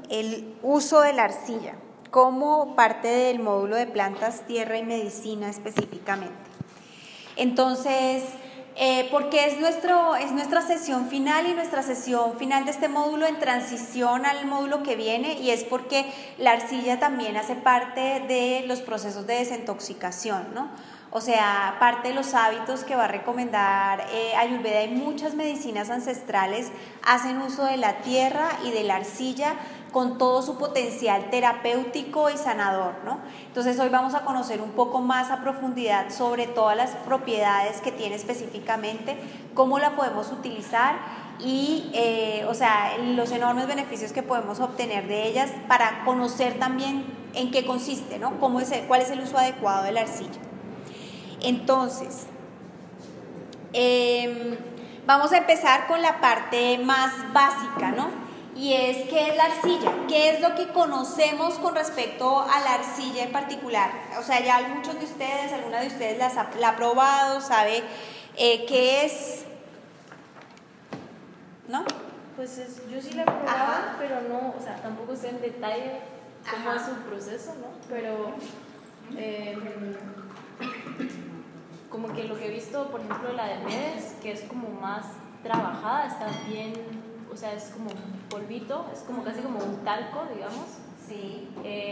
el uso de la arcilla como parte del módulo de plantas, tierra y medicina específicamente. Entonces, porque es nuestra sesión final y nuestra sesión final de este módulo en transición al módulo que viene, y es porque la arcilla también hace parte de los procesos de desintoxicación, ¿no? O sea, parte de los hábitos que va a recomendar Ayurveda y muchas medicinas ancestrales hacen uso de la tierra y de la arcilla con todo su potencial terapéutico y sanador, ¿no? Entonces hoy vamos a conocer un poco más a profundidad sobre todas las propiedades que tiene específicamente, cómo la podemos utilizar y o sea, los enormes beneficios que podemos obtener de ellas para conocer también en qué consiste, ¿no? Cuál es el uso adecuado de la arcilla. Entonces, vamos a empezar con la parte más básica, ¿no? Y es, ¿qué es la arcilla? ¿Qué es lo que conocemos con respecto a la arcilla en particular? O sea, ya muchos de ustedes, alguna de ustedes la ha probado, sabe qué es, ¿no? Pues yo sí la he probado, pero no, o sea, tampoco sé en detalle cómo es su proceso, ¿no? Pero como que lo que he visto, por ejemplo, la de Medes, que es como más trabajada, está bien, o sea, es como un polvito, es como casi como un talco, digamos. Sí.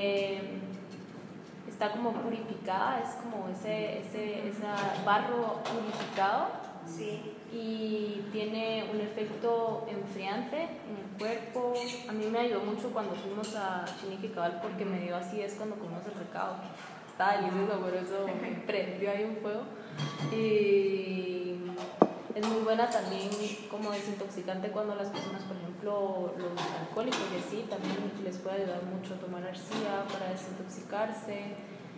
Está como purificada, es como ese barro purificado. Sí. Y tiene un efecto enfriante en el cuerpo. A mí me ayudó mucho cuando fuimos a Chiniquicabal porque me dio así, es cuando comimos el recado. Estaba delicioso, por eso me prendió ahí un fuego. Y es muy buena también como desintoxicante cuando las personas, por ejemplo, los alcohólicos y así, también les puede ayudar mucho tomar arcilla para desintoxicarse.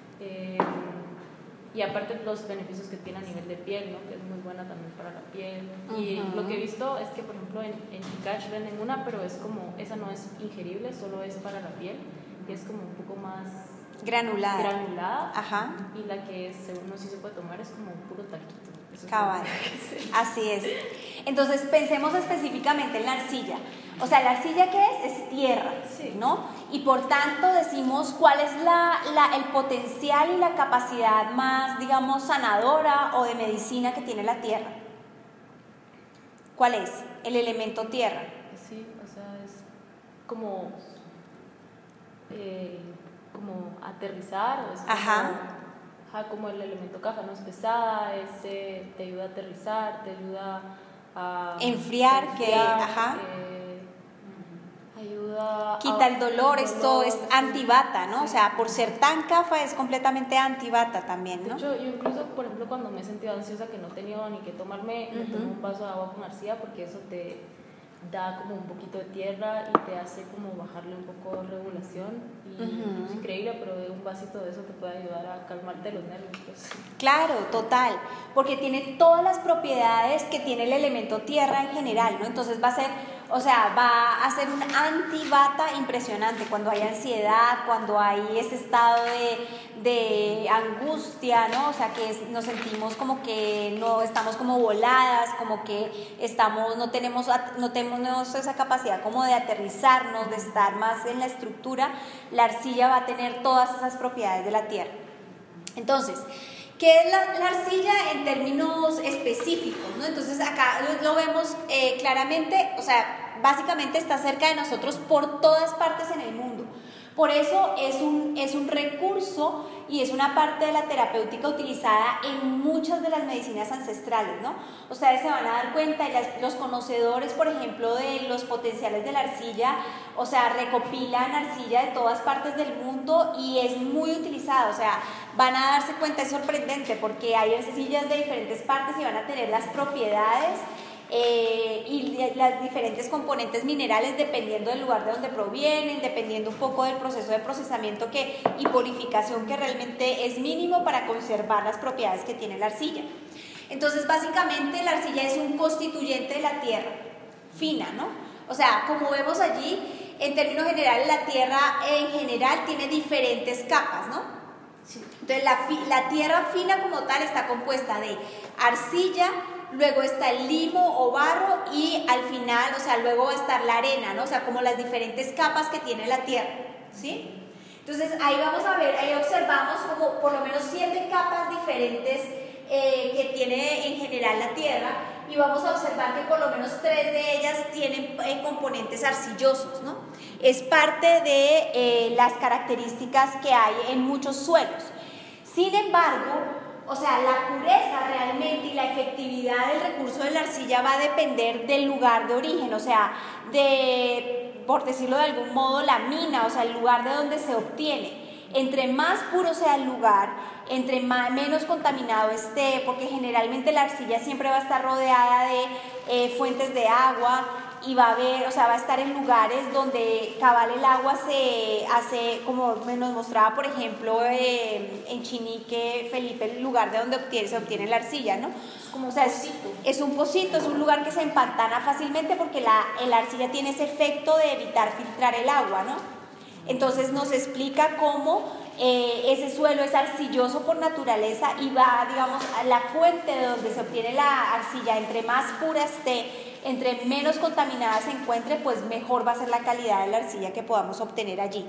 Y aparte los beneficios que tiene a nivel de piel, ¿no? Que es muy buena también para la piel. Y lo que he visto es que, por ejemplo, en Cash venden una, pero es como, esa no es ingerible, solo es para la piel y es como un poco más granulada. Ajá. Y la que según no sí se puede tomar es como un puro taquito. Cabal, así es. Entonces pensemos específicamente en la arcilla. O sea, ¿la arcilla qué es? Es tierra, sí, ¿no? Y por tanto decimos cuál es el potencial y la capacidad más, digamos, sanadora o de medicina que tiene la tierra. ¿Cuál es? El elemento tierra. Sí, o sea, es como aterrizar, o es como el elemento caja, no es pesada, te ayuda a aterrizar, te ayuda a enfriar, ayuda quita el dolor, esto es antibata, ¿no? Sí. O sea, por ser tan cafa es completamente antibata también, ¿no? De hecho, yo incluso, por ejemplo, cuando me he sentido ansiosa que no he tenido ni que tomarme, me tomo un vaso de agua con arcilla porque eso te da como un poquito de tierra y te hace como bajarle un poco de regulación y es increíble, pero un vasito de eso te puede ayudar a calmarte los nervios, pues. Claro, total, porque tiene todas las propiedades que tiene el elemento tierra en general, ¿no? Entonces va a ser un antibata impresionante cuando hay ansiedad, cuando hay ese estado de angustia, ¿no? O sea, que nos sentimos como que no estamos como voladas, como que no tenemos esa capacidad como de aterrizarnos, de estar más en la estructura. La arcilla va a tener todas esas propiedades de la tierra. Entonces, ¿qué es la arcilla en términos específicos, ¿no? Entonces acá lo vemos claramente, o sea, básicamente está cerca de nosotros por todas partes en el mundo. Por eso es un recurso y es una parte de la terapéutica utilizada en muchas de las medicinas ancestrales, ¿no? Ustedes se van a dar cuenta, los conocedores, por ejemplo, de los potenciales de la arcilla, o sea, recopilan arcilla de todas partes del mundo y es muy utilizada, o sea, van a darse cuenta, es sorprendente porque hay arcillas de diferentes partes y van a tener las propiedades y las diferentes componentes minerales dependiendo del lugar de donde provienen, dependiendo un poco del proceso de procesamiento y purificación que realmente es mínimo para conservar las propiedades que tiene la arcilla. Entonces básicamente la arcilla es un constituyente de la tierra fina, ¿no? O sea, como vemos allí, en términos generales la tierra en general tiene diferentes capas, ¿no? Sí. Entonces la tierra fina como tal está compuesta de arcilla, luego está el limo o barro y al final, o sea, luego va a estar la arena, ¿no? O sea, como las diferentes capas que tiene la tierra, ¿sí? Entonces ahí vamos a ver, ahí observamos como por lo menos 7 capas diferentes que tiene en general la tierra, y vamos a observar que por lo menos 3 de ellas tienen componentes arcillosos, ¿no? Es parte de las características que hay en muchos suelos. Sin embargo, o sea, la pureza realmente y la efectividad del recurso de la arcilla va a depender del lugar de origen, o sea, por decirlo de algún modo, la mina, o sea, el lugar de donde se obtiene. Entre más puro sea el lugar, entre menos contaminado esté, porque generalmente la arcilla siempre va a estar rodeada de fuentes de agua, y va a haber, o sea, va a estar en lugares donde cabal el agua se hace, como nos mostraba por ejemplo en Chinique, Felipe, el lugar de donde se obtiene la arcilla, ¿no? Como o sea, es un pocito, es un lugar que se empantana fácilmente porque la arcilla tiene ese efecto de evitar filtrar el agua, ¿no? Entonces nos explica cómo ese suelo es arcilloso por naturaleza y va, digamos, a la fuente de donde se obtiene la arcilla, entre más pura esté, entre menos contaminada se encuentre, pues mejor va a ser la calidad de la arcilla que podamos obtener allí.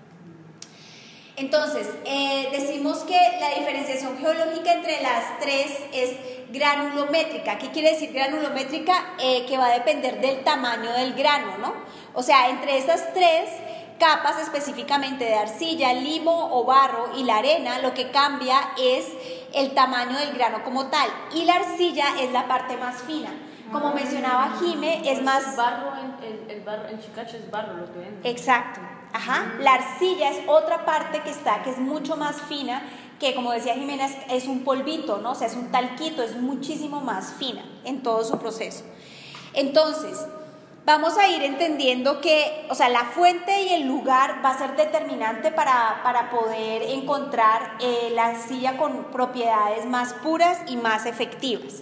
Entonces, decimos que la diferenciación geológica entre las 3 es granulométrica. ¿Qué quiere decir granulométrica? Que va a depender del tamaño del grano, ¿no? O sea, entre estas 3 capas específicamente de arcilla, limo o barro y la arena, lo que cambia es el tamaño del grano como tal, y la arcilla es la parte más fina. Como mencionaba Jime, es más... Barro el barro en Chicacho es barro lo que venden. Exacto, ajá. La arcilla es otra parte que es mucho más fina, que como decía Jimena, es un polvito, ¿no? O sea, es un talquito, es muchísimo más fina en todo su proceso. Entonces, vamos a ir entendiendo que, o sea, la fuente y el lugar va a ser determinante para poder encontrar la arcilla con propiedades más puras y más efectivas.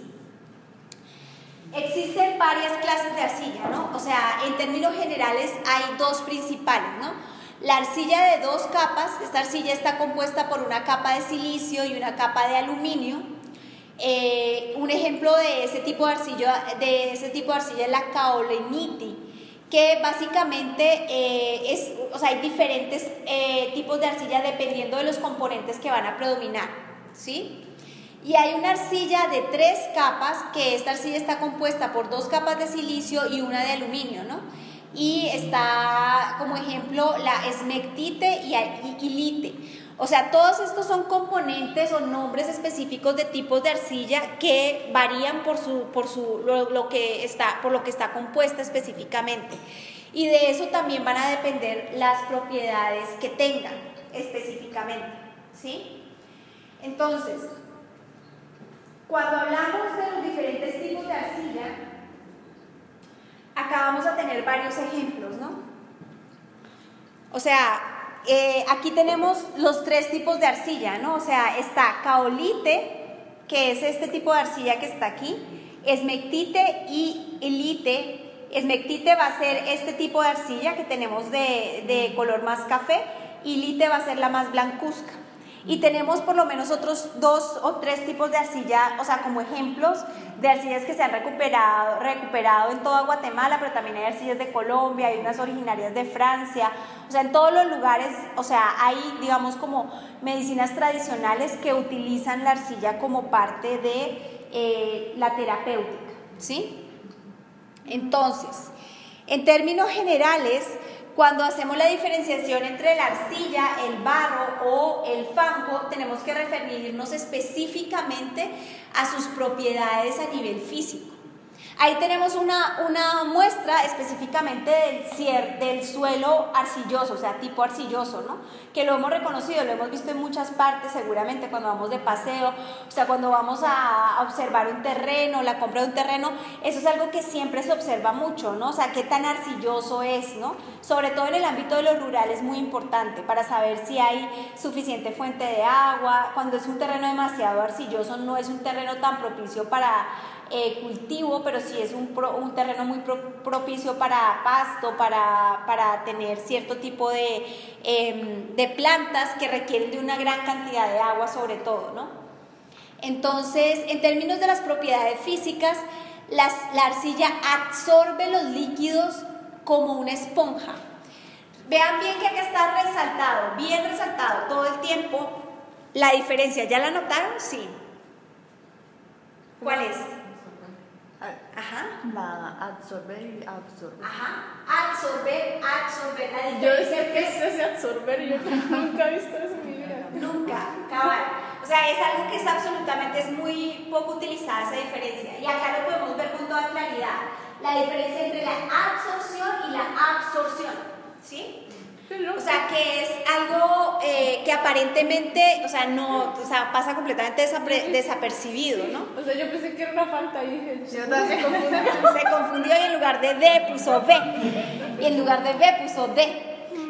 Existen varias clases de arcilla, ¿no? O sea, en términos generales hay 2 principales, ¿no? La arcilla de 2 capas, esta arcilla está compuesta por una capa de silicio y una capa de aluminio. Un ejemplo de ese tipo de arcilla es la caolinite, que básicamente o sea, hay diferentes tipos de arcilla dependiendo de los componentes que van a predominar, ¿sí? Y hay una arcilla de 3 capas, que esta arcilla está compuesta por 2 capas de silicio y una de aluminio, ¿no? Y está como ejemplo la esmectite y ilite. O sea, todos estos son componentes o nombres específicos de tipos de arcilla que varían por lo que está compuesta específicamente. Y de eso también van a depender las propiedades que tengan específicamente, ¿sí? Entonces, cuando hablamos de los diferentes tipos de arcilla, acá vamos a tener varios ejemplos, ¿no? O sea, aquí tenemos los 3 tipos de arcilla, ¿no? O sea, está caolite, que es este tipo de arcilla que está aquí, esmectite y ilite. Esmectite va a ser este tipo de arcilla que tenemos de color más café, ilite va a ser la más blancuzca. Y tenemos por lo menos otros 2 o 3 tipos de arcilla, o sea, como ejemplos de arcillas que se han recuperado en toda Guatemala, pero también hay arcillas de Colombia, hay unas originarias de Francia, o sea, en todos los lugares, o sea, hay, digamos, como medicinas tradicionales que utilizan la arcilla como parte de la terapéutica, ¿sí? Entonces, en términos generales, cuando hacemos la diferenciación entre la arcilla, el barro o el fango, tenemos que referirnos específicamente a sus propiedades a nivel físico. Ahí tenemos una muestra específicamente del suelo arcilloso, o sea, tipo arcilloso, ¿no? Que lo hemos reconocido, lo hemos visto en muchas partes seguramente cuando vamos de paseo, o sea, cuando vamos a observar un terreno, la compra de un terreno, eso es algo que siempre se observa mucho, ¿no? O sea, qué tan arcilloso es, ¿no? Sobre todo en el ámbito de lo rural es muy importante para saber si hay suficiente fuente de agua. Cuando es un terreno demasiado arcilloso, no es un terreno tan propicio para cultivo, pero sí es un terreno muy propicio para pasto, para tener cierto tipo de plantas que requieren de una gran cantidad de agua sobre todo, ¿no? Entonces, en términos de las propiedades físicas, la arcilla absorbe los líquidos como una esponja. Vean bien que acá está resaltado, bien resaltado todo el tiempo la diferencia. ¿Ya la notaron? Sí. ¿Cuál es? Ajá. La absorber y absorber. Ajá. Absorber. La diferencia. Yo decía que es ese absorber, yo nunca he visto eso en mi vida. Nunca, cabal. O sea, es algo que es absolutamente, es muy poco utilizada esa diferencia. Y acá lo podemos ver con toda claridad. La diferencia entre la absorción y la absorción. ¿Sí? O sea, que es algo que aparentemente, o sea, no, o sea, pasa completamente desapercibido, ¿no? O sea, yo pensé que era una falta y dije, se confundió y en lugar de D puso B. Y en lugar de B puso D.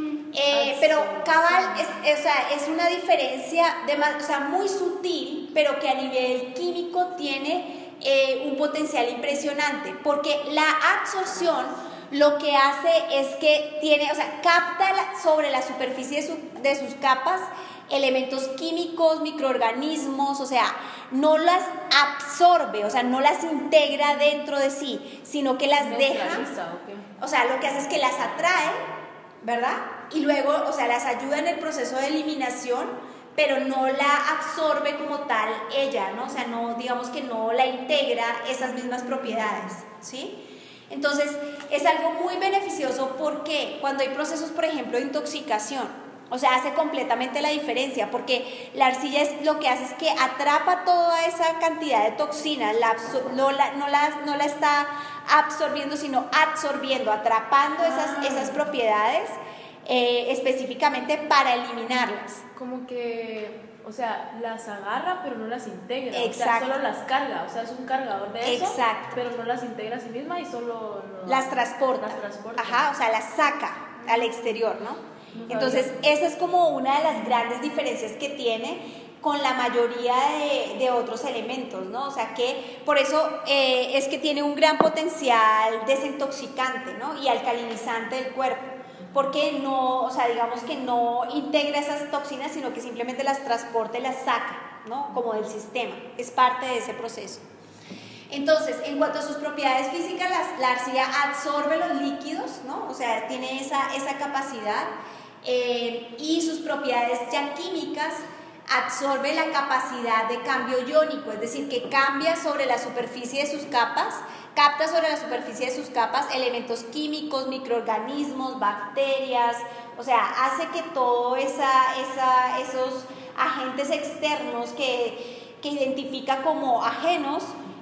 Pero cabal es una diferencia muy sutil, pero que a nivel químico tiene un potencial impresionante, porque la absorción lo que hace es que capta sobre la superficie de sus capas elementos químicos, microorganismos, o sea, no las absorbe, o sea, no las integra dentro de sí, sino que las deja, o sea, lo que hace es que las atrae, ¿verdad? Y luego, o sea, las ayuda en el proceso de eliminación, pero no la absorbe como tal ella, ¿no? O sea, no, digamos que no la integra esas mismas propiedades, ¿sí? Entonces, es algo muy beneficioso porque cuando hay procesos, por ejemplo, de intoxicación, o sea, hace completamente la diferencia, porque la arcilla lo que hace es que atrapa toda esa cantidad de toxinas, no la está absorbiendo, sino absorbiendo, atrapando esas propiedades específicamente para eliminarlas. Como que, o sea, las agarra pero no las integra. Exacto. O sea, solo las carga, o sea, es un cargador de eso. Exacto. Pero no las integra a sí misma y solo las transporta. Ajá, o sea, las saca al exterior, ¿no? Entonces, esa es como una de las grandes diferencias que tiene con la mayoría de otros elementos, ¿no? O sea, que por eso es que tiene un gran potencial desintoxicante, ¿no? Y alcalinizante del cuerpo, porque no, o sea, digamos que no integra esas toxinas, sino que simplemente las transporta y las saca, ¿no? Como del sistema, es parte de ese proceso. Entonces, en cuanto a sus propiedades físicas, la arcilla absorbe los líquidos, ¿no? O sea, tiene esa capacidad, y sus propiedades ya químicas, absorbe la capacidad de cambio iónico, es decir, que cambia sobre la superficie de sus capas, capta sobre la superficie de sus capas elementos químicos, microorganismos, bacterias, o sea, hace que todos esos agentes externos que identifica como ajenos,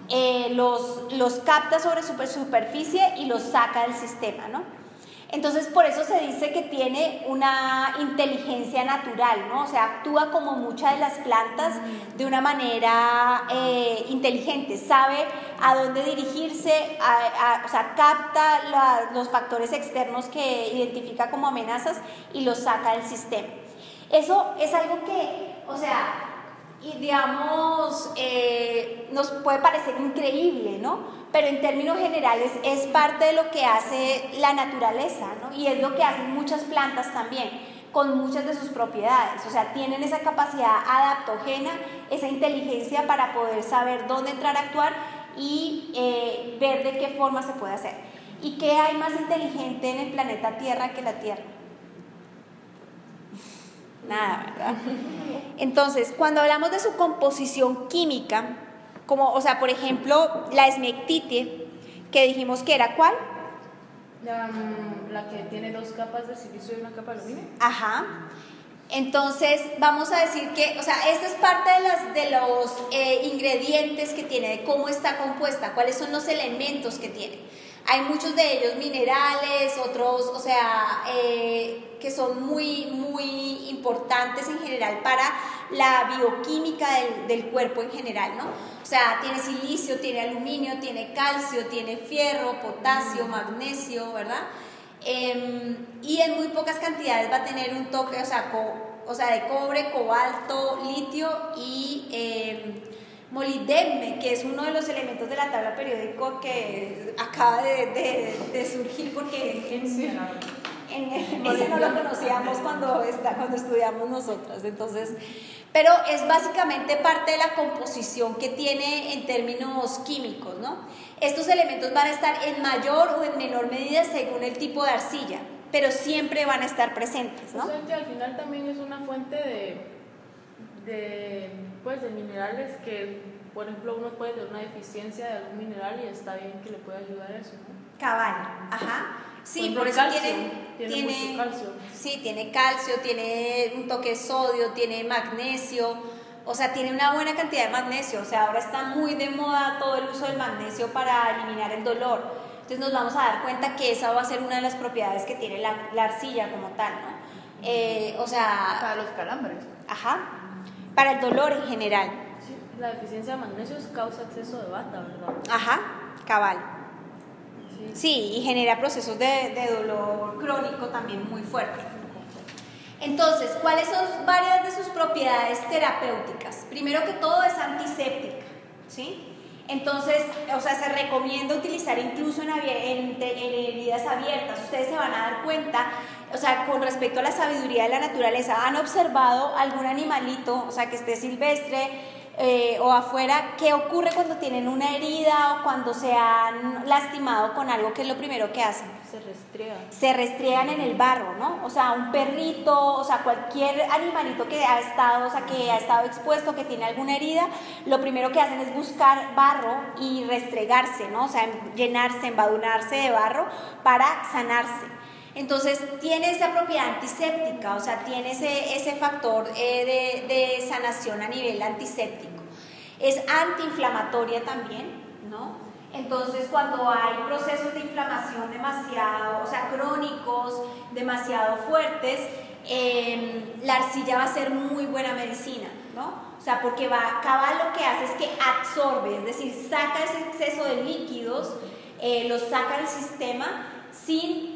los capta sobre su superficie y los saca del sistema, ¿no? Entonces, por eso se dice que tiene una inteligencia natural, ¿no? O sea, actúa como muchas de las plantas de una manera inteligente, sabe a dónde dirigirse, o sea, capta los factores externos que identifica como amenazas y los saca del sistema. Eso es algo que, o sea, digamos, nos puede parecer increíble, ¿no? Pero en términos generales es parte de lo que hace la naturaleza, ¿no? Y es lo que hacen muchas plantas también, con muchas de sus propiedades. O sea, tienen esa capacidad adaptógena, esa inteligencia para poder saber dónde entrar a actuar y ver de qué forma se puede hacer. ¿Y qué hay más inteligente en el planeta Tierra que la Tierra? Nada, ¿verdad? Entonces, cuando hablamos de su composición química, como, o sea, por ejemplo, la esmectite, que dijimos que era ¿cuál? La que tiene 2 capas de silicio y una capa de aluminio. Ajá. Entonces, vamos a decir que, o sea, esta es parte de los ingredientes que tiene, de cómo está compuesta, cuáles son los elementos que tiene. Hay muchos de ellos minerales, otros, o sea, que son muy, muy importantes en general para la bioquímica del cuerpo en general, ¿no? O sea, tiene silicio, tiene aluminio, tiene calcio, tiene fierro, potasio, magnesio, ¿verdad? Y en muy pocas cantidades va a tener un toque, o sea, de cobre, cobalto, litio y molibdeno, que es uno de los elementos de la tabla periódica que acaba de surgir porque ese no lo conocíamos cuando estudiamos nosotras, entonces, pero es básicamente parte de la composición que tiene en términos químicos, ¿no? Estos elementos van a estar en mayor o en menor medida según el tipo de arcilla, pero siempre van a estar presentes, ¿no? O sea que al final también es una fuente de minerales que, por ejemplo, uno puede tener una deficiencia de algún mineral y está bien que le pueda ayudar a eso, ¿no? Cabal, ajá. Sí, por eso calcio, tiene mucho calcio. Sí, tiene calcio, tiene un toque de sodio, tiene magnesio, o sea, tiene una buena cantidad de magnesio. O sea, ahora está muy de moda todo el uso del magnesio para eliminar el dolor. Entonces nos vamos a dar cuenta que esa va a ser una de las propiedades que tiene la arcilla como tal, ¿no? O sea... Para los calambres. Ajá, para el dolor en general. Sí, la deficiencia de magnesio causa exceso de bata, ¿verdad? Ajá, cabal. Sí. Sí, y genera procesos de dolor crónico también muy fuertes. Entonces, ¿cuáles son varias de sus propiedades terapéuticas? Primero que todo es antiséptica, ¿sí? Entonces, o sea, se recomienda utilizar incluso en heridas abiertas. Ustedes se van a dar cuenta, o sea, con respecto a la sabiduría de la naturaleza, ¿han observado algún animalito, o sea, que esté silvestre o afuera, qué ocurre cuando tienen una herida o cuando se han lastimado con algo? ¿Qué es lo primero que hacen? Se restriega. Se restriegan en el barro, ¿no? O sea, un perrito, o sea, cualquier animalito que ha estado expuesto, que tiene alguna herida, lo primero que hacen es buscar barro y restregarse, ¿no? O sea, llenarse, embadurnarse de barro para sanarse. Entonces tiene esa propiedad antiséptica, o sea, tiene ese factor de sanación a nivel antiséptico. Es antiinflamatoria también, ¿no? Entonces cuando hay procesos de inflamación demasiado, o sea, crónicos, demasiado fuertes, la arcilla va a ser muy buena medicina, ¿no? O sea, porque cabal lo que hace es que absorbe, es decir, saca ese exceso de líquidos, los saca del sistema, sin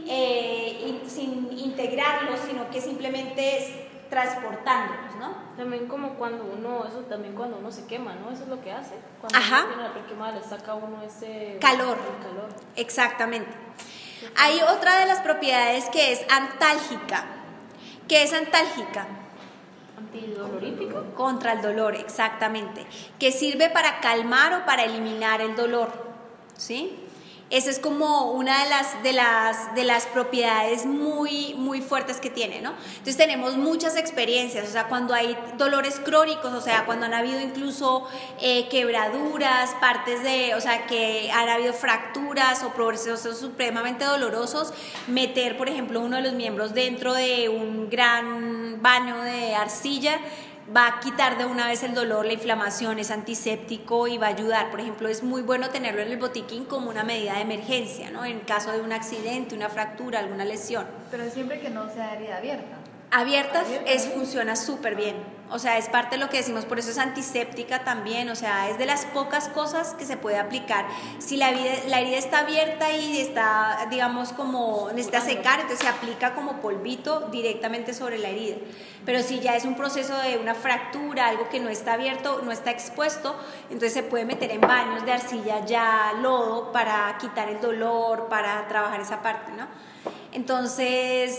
integrarlos, sino que simplemente es transportándolos, ¿no? También como cuando uno se quema, ¿no? Eso es lo que hace. Cuando Ajá. uno tiene la piel quemada, le saca a uno ese calor. calor. Exactamente. Hay otra de las propiedades que es antálgica. ¿Qué es antálgica? Antidolorífico. Contra el dolor, exactamente. Que sirve para calmar o para eliminar el dolor, ¿sí? Esa es como una de las propiedades muy, muy fuertes que tiene, ¿no? Entonces tenemos muchas experiencias, o sea, cuando hay dolores crónicos, o sea, cuando han habido incluso quebraduras, o sea, que han habido fracturas o procesos supremamente dolorosos, meter, por ejemplo, uno de los miembros dentro de un gran baño de arcilla va a quitar de una vez el dolor, la inflamación, es antiséptico y va a ayudar. Por ejemplo, es muy bueno tenerlo en el botiquín como una medida de emergencia, ¿no? En caso de un accidente, una fractura, alguna lesión. Pero siempre que no sea herida abierta. Abierta funciona súper bien, o sea, es parte de lo que decimos, por eso es antiséptica también, o sea, es de las pocas cosas que se puede aplicar. Si la herida está abierta y está, digamos, como necesita secar, entonces se aplica como polvito directamente sobre la herida. Pero si ya es un proceso de una fractura, algo que no está abierto, no está expuesto, entonces se puede meter en baños de arcilla ya lodo para quitar el dolor, para trabajar esa parte, ¿no? Entonces,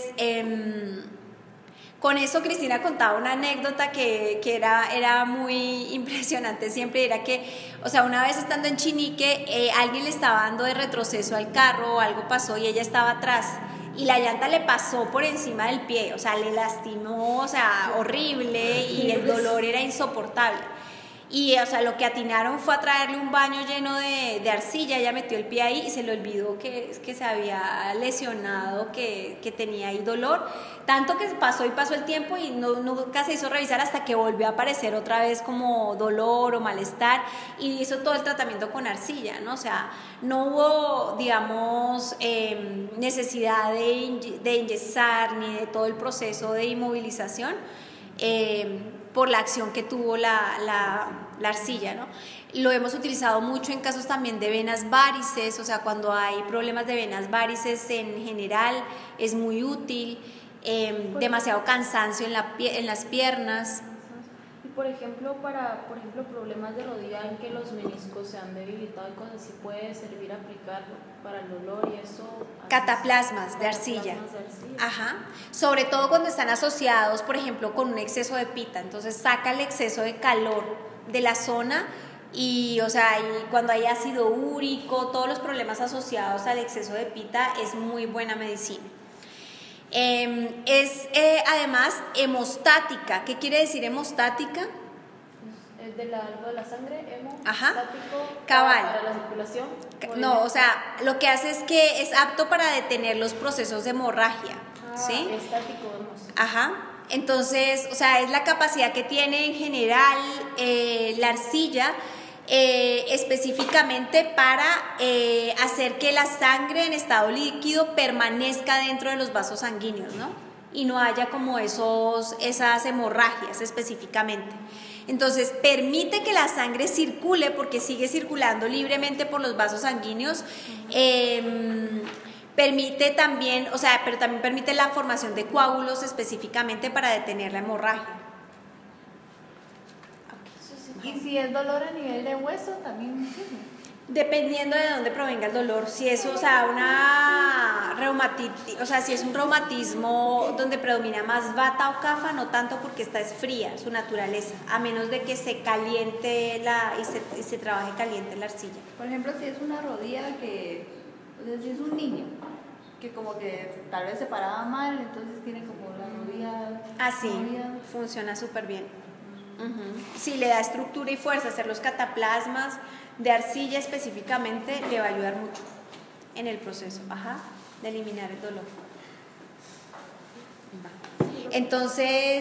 con eso Cristina contaba una anécdota que era muy impresionante siempre, era que, o sea, una vez estando en Chinique, alguien le estaba dando de retroceso al carro o algo pasó y ella estaba atrás y la llanta le pasó por encima del pie, o sea, le lastimó, o sea, horrible y el dolor era insoportable. Y, o sea, lo que atinaron fue a traerle un baño lleno de arcilla. Ella metió el pie ahí y se le olvidó que se había lesionado, que tenía ahí dolor. Tanto que pasó el tiempo y nunca se hizo revisar hasta que volvió a aparecer otra vez como dolor o malestar. Y hizo todo el tratamiento con arcilla, ¿no? O sea, no hubo, digamos, necesidad de enyesar ni de todo el proceso de inmovilización. Por la acción que tuvo la arcilla, ¿no? Lo hemos utilizado mucho en casos también de venas varices, o sea, cuando hay problemas de venas varices en general es muy útil, demasiado cansancio en las piernas. ¿Y por ejemplo, para problemas de rodilla en que los meniscos se han debilitado y cosas así, puede servir aplicarlo para el dolor y eso. Cataplasmas de arcilla. Ajá. Sobre todo cuando están asociados, por ejemplo, con un exceso de pita. Entonces saca el exceso de calor de la zona y, o sea, y cuando hay ácido úrico, todos los problemas asociados al exceso de pita, es muy buena medicina. Además hemostática. ¿Qué quiere decir hemostática? Es de la sangre, Ajá. Hemostático. Cabal. Para la circulación. No, o sea, lo que hace es que es apto para detener los procesos de hemorragia. ¿Sí? Estático, vemos. Ajá. Entonces, o sea, es la capacidad que tiene en general la arcilla específicamente para hacer que la sangre en estado líquido permanezca dentro de los vasos sanguíneos, ¿no? Y no haya como esas hemorragias específicamente. Entonces, permite que la sangre circule porque sigue circulando libremente por los vasos sanguíneos. Permite también, o sea, pero también permite la formación de coágulos específicamente para detener la hemorragia. Y si es dolor a nivel de hueso, también sirve. Dependiendo de dónde provenga el dolor, si es, o sea, una reumatitis, o sea, si es un reumatismo donde predomina más vata o kapha, no tanto porque esta es fría, su naturaleza, a menos de que se caliente y se trabaje caliente la arcilla. Por ejemplo, si es una rodilla o sea, si es un niño que como que tal vez se paraba mal, entonces tiene como la rodilla. Así, funciona súper bien. Si le da estructura y fuerza hacer los cataplasmas de arcilla específicamente, le va a ayudar mucho en el proceso, de eliminar el dolor. Entonces,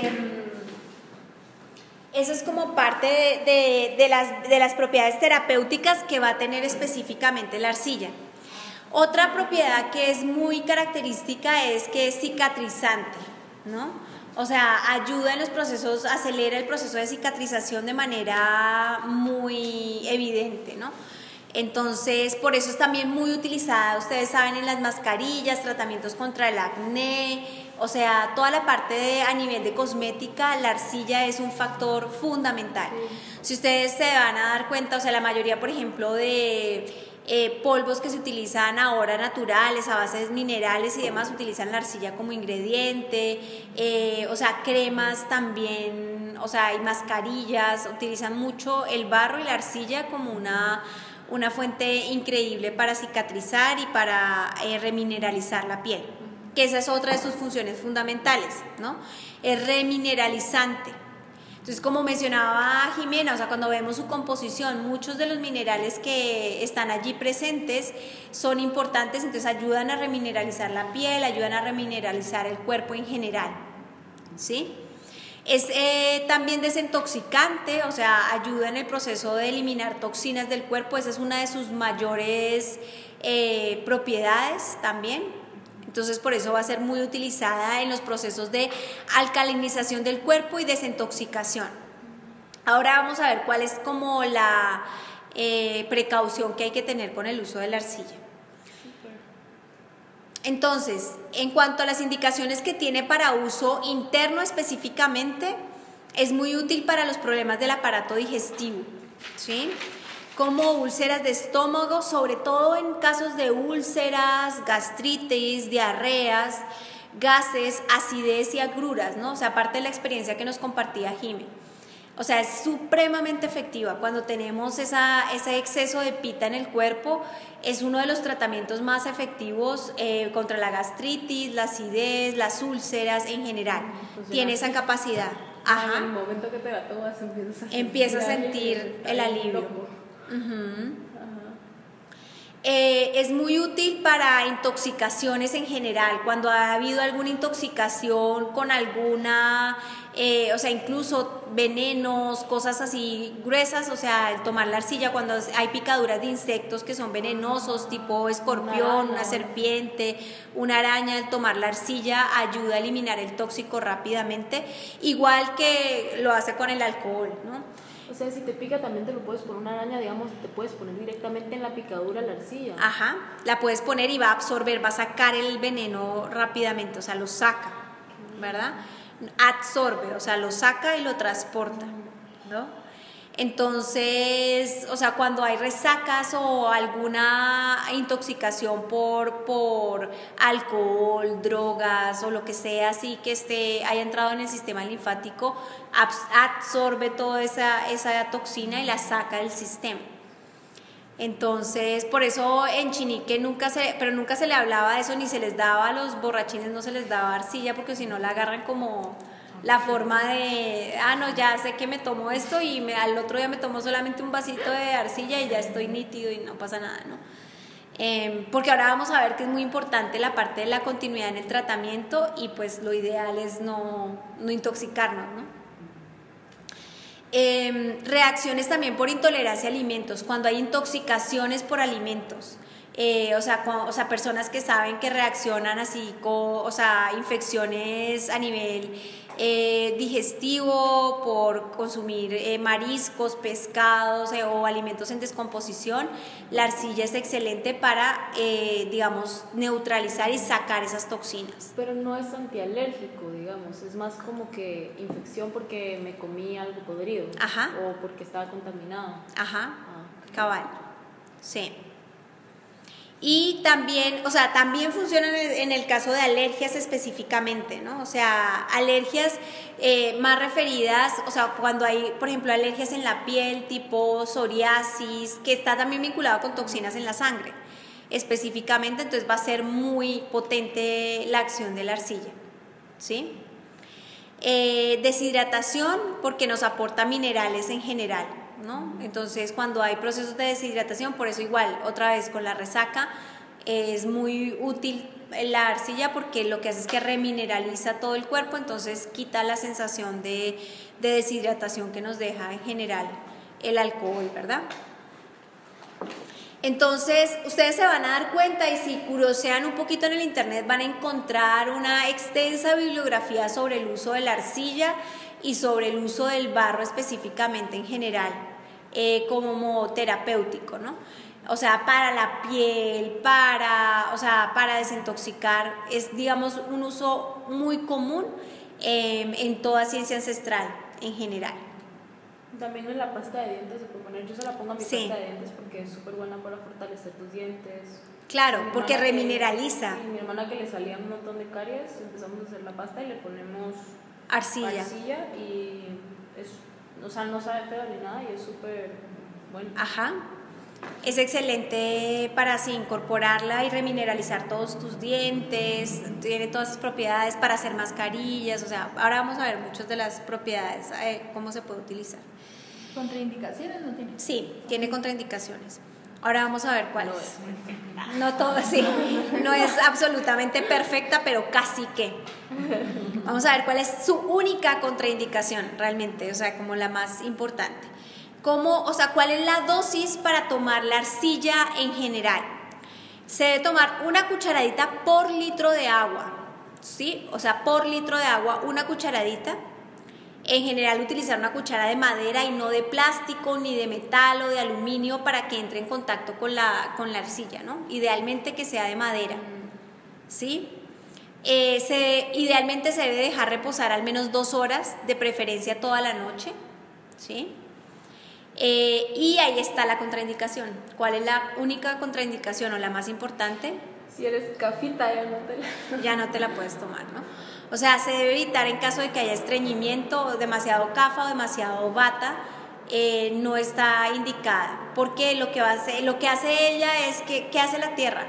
eso es como parte de las propiedades terapéuticas que va a tener específicamente la arcilla. Otra propiedad que es muy característica es que es cicatrizante, ¿no? O sea, ayuda en los procesos, acelera el proceso de cicatrización de manera muy evidente, ¿no? Entonces, por eso es también muy utilizada, ustedes saben, en las mascarillas, tratamientos contra el acné, o sea, toda la parte a nivel de cosmética, la arcilla es un factor fundamental. Si ustedes se van a dar cuenta, o sea, la mayoría, por ejemplo, de polvos que se utilizan ahora naturales, a bases minerales y demás, utilizan la arcilla como ingrediente, o sea, cremas también, o sea, hay mascarillas, utilizan mucho el barro y la arcilla como una fuente increíble para cicatrizar y para remineralizar la piel, que esa es otra de sus funciones fundamentales, ¿no? Es remineralizante. Entonces, como mencionaba Jimena, o sea, cuando vemos su composición, muchos de los minerales que están allí presentes son importantes, entonces ayudan a remineralizar la piel, ayudan a remineralizar el cuerpo en general, ¿sí? Es también desintoxicante, o sea, ayuda en el proceso de eliminar toxinas del cuerpo, esa es una de sus mayores propiedades también. Entonces, por eso va a ser muy utilizada en los procesos de alcalinización del cuerpo y desintoxicación. Ahora vamos a ver cuál es como la precaución que hay que tener con el uso de la arcilla. Entonces, en cuanto a las indicaciones que tiene para uso interno específicamente, es muy útil para los problemas del aparato digestivo, ¿sí? Como úlceras de estómago, sobre todo en casos de úlceras, gastritis, diarreas, gases, acidez y agruras, ¿no? O sea, aparte de la experiencia que nos compartía Jimé. O sea, es supremamente efectiva. Cuando tenemos ese exceso de pita en el cuerpo, es uno de los tratamientos más efectivos contra la gastritis, la acidez, las úlceras en general. Pues tiene esa capacidad. En el momento que te la tomas, empiezas a sentir el alivio. Es muy útil para intoxicaciones en general, cuando ha habido alguna intoxicación con alguna, o sea, incluso venenos, cosas así gruesas, o sea, el tomar la arcilla cuando hay picaduras de insectos que son venenosos, tipo escorpión, una serpiente, una araña, el tomar la arcilla ayuda a eliminar el tóxico rápidamente, igual que lo hace con el alcohol, ¿no? O sea, si te pica también te lo puedes poner una araña, digamos, te puedes poner directamente en la picadura la arcilla. La puedes poner y va a absorber, va a sacar el veneno rápidamente, o sea, lo saca, ¿verdad? absorbe, o sea, lo saca y lo transporta, ¿no? Entonces, o sea, cuando hay resacas o alguna intoxicación por alcohol, drogas o lo que sea, así que haya entrado en el sistema linfático, absorbe toda esa toxina y la saca del sistema. Entonces, por eso en Chinique nunca se le hablaba de eso, ni se les daba a los borrachines, no se les daba arcilla, porque si no la agarran como la forma de, no, ya sé que me tomo esto y al otro día me tomo solamente un vasito de arcilla y ya estoy nítido y no pasa nada, ¿no? Porque ahora vamos a ver que es muy importante la parte de la continuidad en el tratamiento y pues lo ideal es no intoxicarnos, ¿no? Reacciones también por intolerancia a alimentos, cuando hay intoxicaciones por alimentos. O sea, personas que saben que reaccionan así con, infecciones a nivel digestivo por consumir mariscos, pescados o alimentos en descomposición. La arcilla es excelente para, digamos, neutralizar y sacar esas toxinas. Pero no es antialérgico, digamos, es más como que infección porque me comí algo podrido. Ajá. O porque estaba contaminado. Ajá, cabal, sí. Y también, o sea, también funcionan en el caso de alergias específicamente, ¿no? O sea, alergias más referidas, o sea, cuando hay, por ejemplo, alergias en la piel, tipo psoriasis, que está también vinculado con toxinas en la sangre, específicamente, entonces va a ser muy potente la acción de la arcilla, ¿sí? Deshidratación, porque nos aporta minerales en general, ¿no? Entonces, cuando hay procesos de deshidratación, por eso igual, otra vez con la resaca, es muy útil la arcilla porque lo que hace es que remineraliza todo el cuerpo, entonces quita la sensación de deshidratación que nos deja en general el alcohol, ¿verdad? Entonces, ustedes se van a dar cuenta y si curiosean un poquito en el internet van a encontrar una extensa bibliografía sobre el uso de la arcilla y sobre el uso del barro específicamente en general, como terapéutico, ¿no? O sea, para la piel, para desintoxicar, es, digamos, un uso muy común en toda ciencia ancestral en general. También en la pasta de dientes se puede poner, yo se la pongo a mi Sí. pasta de dientes porque es súper buena para fortalecer tus dientes. Claro, Mi porque hermana remineraliza. Sí, mi hermana que le salía un montón de caries, empezamos a hacer la pasta y le ponemos Arcilla. y es, o sea, no sabe feo ni nada y es súper bueno. Ajá. Es excelente para así incorporarla y remineralizar todos tus dientes, tiene todas sus propiedades para hacer mascarillas, o sea, ahora vamos a ver muchas de las propiedades, cómo se puede utilizar. ¿Contraindicaciones no tiene? Sí, tiene contraindicaciones. Ahora vamos a ver cuáles. No todo, sí, no es absolutamente perfecta, pero casi que. Vamos a ver cuál es su única contraindicación realmente, o sea, como la más importante. ¿Cuál es la dosis para tomar la arcilla en general? Se debe tomar una cucharadita por litro de agua, ¿sí? O sea, por litro de agua, una cucharadita. En general, utilizar una cuchara de madera y no de plástico, ni de metal o de aluminio para que entre en contacto con la arcilla, ¿no? Idealmente que sea de madera, ¿sí? Idealmente se debe dejar reposar al menos 2 horas, de preferencia toda la noche, ¿sí? Y ahí está la contraindicación. ¿Cuál es la única contraindicación o la más importante? Si eres cafita ya no te la puedes tomar, ¿no? O sea, se debe evitar en caso de que haya estreñimiento, demasiado cafa o demasiado bata, no está indicada, porque lo que hace ella es que ¿qué hace la tierra?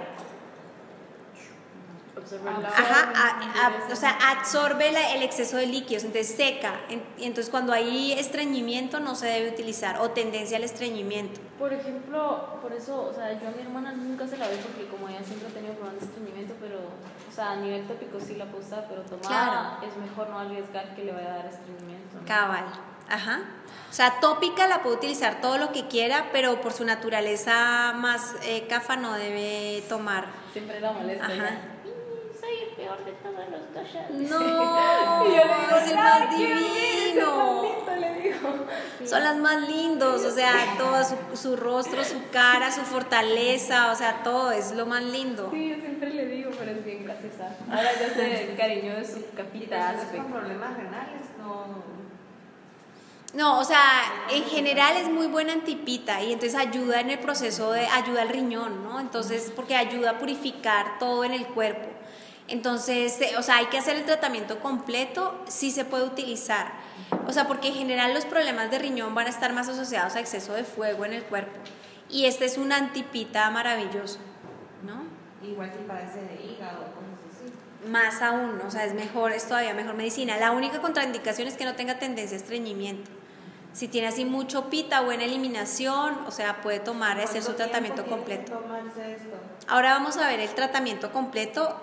Absorbe el exceso de líquidos, entonces seca, y entonces cuando hay estreñimiento no se debe utilizar o tendencia al estreñimiento. Por ejemplo, por eso, o sea, yo a mi hermana nunca se la doy porque como ella siempre ha tenido problemas de estreñimiento, pero, o sea, a nivel tópico sí la puedo usar, pero tomada es mejor no arriesgar que le vaya a dar estreñimiento, ¿no? Cabal, ajá. O sea, tópica la puede utilizar todo lo que quiera, pero por su naturaleza más cafa no debe tomar. Siempre la molesta. Ajá. Soy el peor de todos los doshas. No, y yo le digo, es el más divino. Son las más lindos, o sea, todo su rostro, su cara, su fortaleza, o sea, todo es lo más lindo. Sí, yo siempre le digo, pero es bien graciosa. Ahora ya se encariñó de su capita. Con problemas renales, No, o sea, en general es muy buena antipita y entonces ayuda en el proceso ayuda al riñón, ¿no? Entonces, porque ayuda a purificar todo en el cuerpo. Entonces, o sea, hay que hacer el tratamiento completo, sí se puede utilizar. O sea, porque en general los problemas de riñón van a estar más asociados a exceso de fuego en el cuerpo. Y este es un antipita maravilloso, ¿no? Igual si padece de hígado o cosas así. Más aún, o sea, es todavía mejor medicina. La única contraindicación es que no tenga tendencia a estreñimiento. Si tiene así mucho pita, buena eliminación, o sea, puede hacer su tratamiento completo. Tomarse esto? Ahora vamos a ver el tratamiento completo.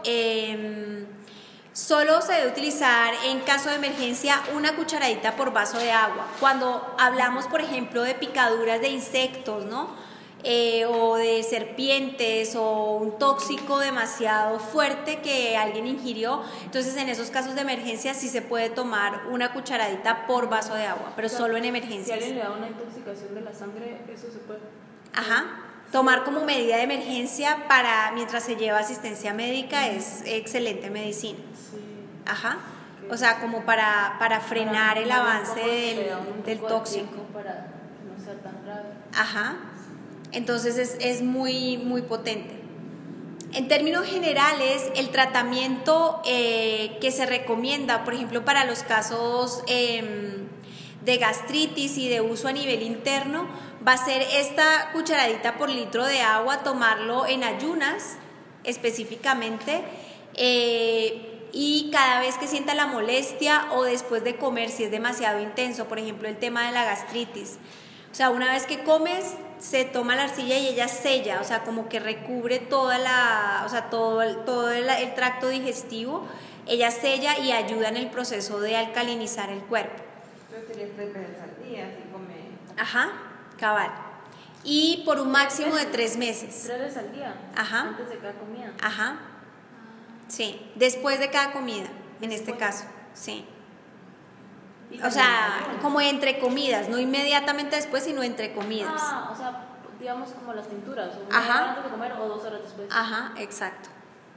Solo se debe utilizar en caso de emergencia una cucharadita por vaso de agua. Cuando hablamos, por ejemplo, de picaduras de insectos, ¿no? O de serpientes o un tóxico demasiado fuerte que alguien ingirió, entonces en esos casos de emergencia sí se puede tomar una cucharadita por vaso de agua, pero solo en Si emergencias. alguien le da una intoxicación de la sangre, eso se puede. Ajá. Tomar como medida de emergencia mientras se lleva asistencia médica es excelente medicina. Sí. Ajá. O sea, como para frenar el avance del tóxico. Para no ser tan grave. Ajá. Entonces es muy, muy potente. En términos generales, el tratamiento que se recomienda, por ejemplo, para los casos de gastritis y de uso a nivel interno, va a ser esta cucharadita por litro de agua, tomarlo en ayunas específicamente, y cada vez que sienta la molestia o después de comer, si es demasiado intenso, por ejemplo, el tema de la gastritis. O sea, una vez que comes, se toma la arcilla y ella sella, o sea, como que recubre todo el tracto digestivo, ella sella y ayuda en el proceso de alcalinizar el cuerpo. Entonces sería 3 veces al día, si come. Ajá, cabal. Y por un máximo de 3 meses. 3 veces al día. Ajá. Antes de cada comida. Ajá. Sí, después de cada comida, en este caso, sí. O sea, como entre comidas, no inmediatamente después, sino entre comidas. Ah, o sea, digamos como las tinturas, o Ajá. 1 hora antes de comer o 2 horas después. Ajá, exacto.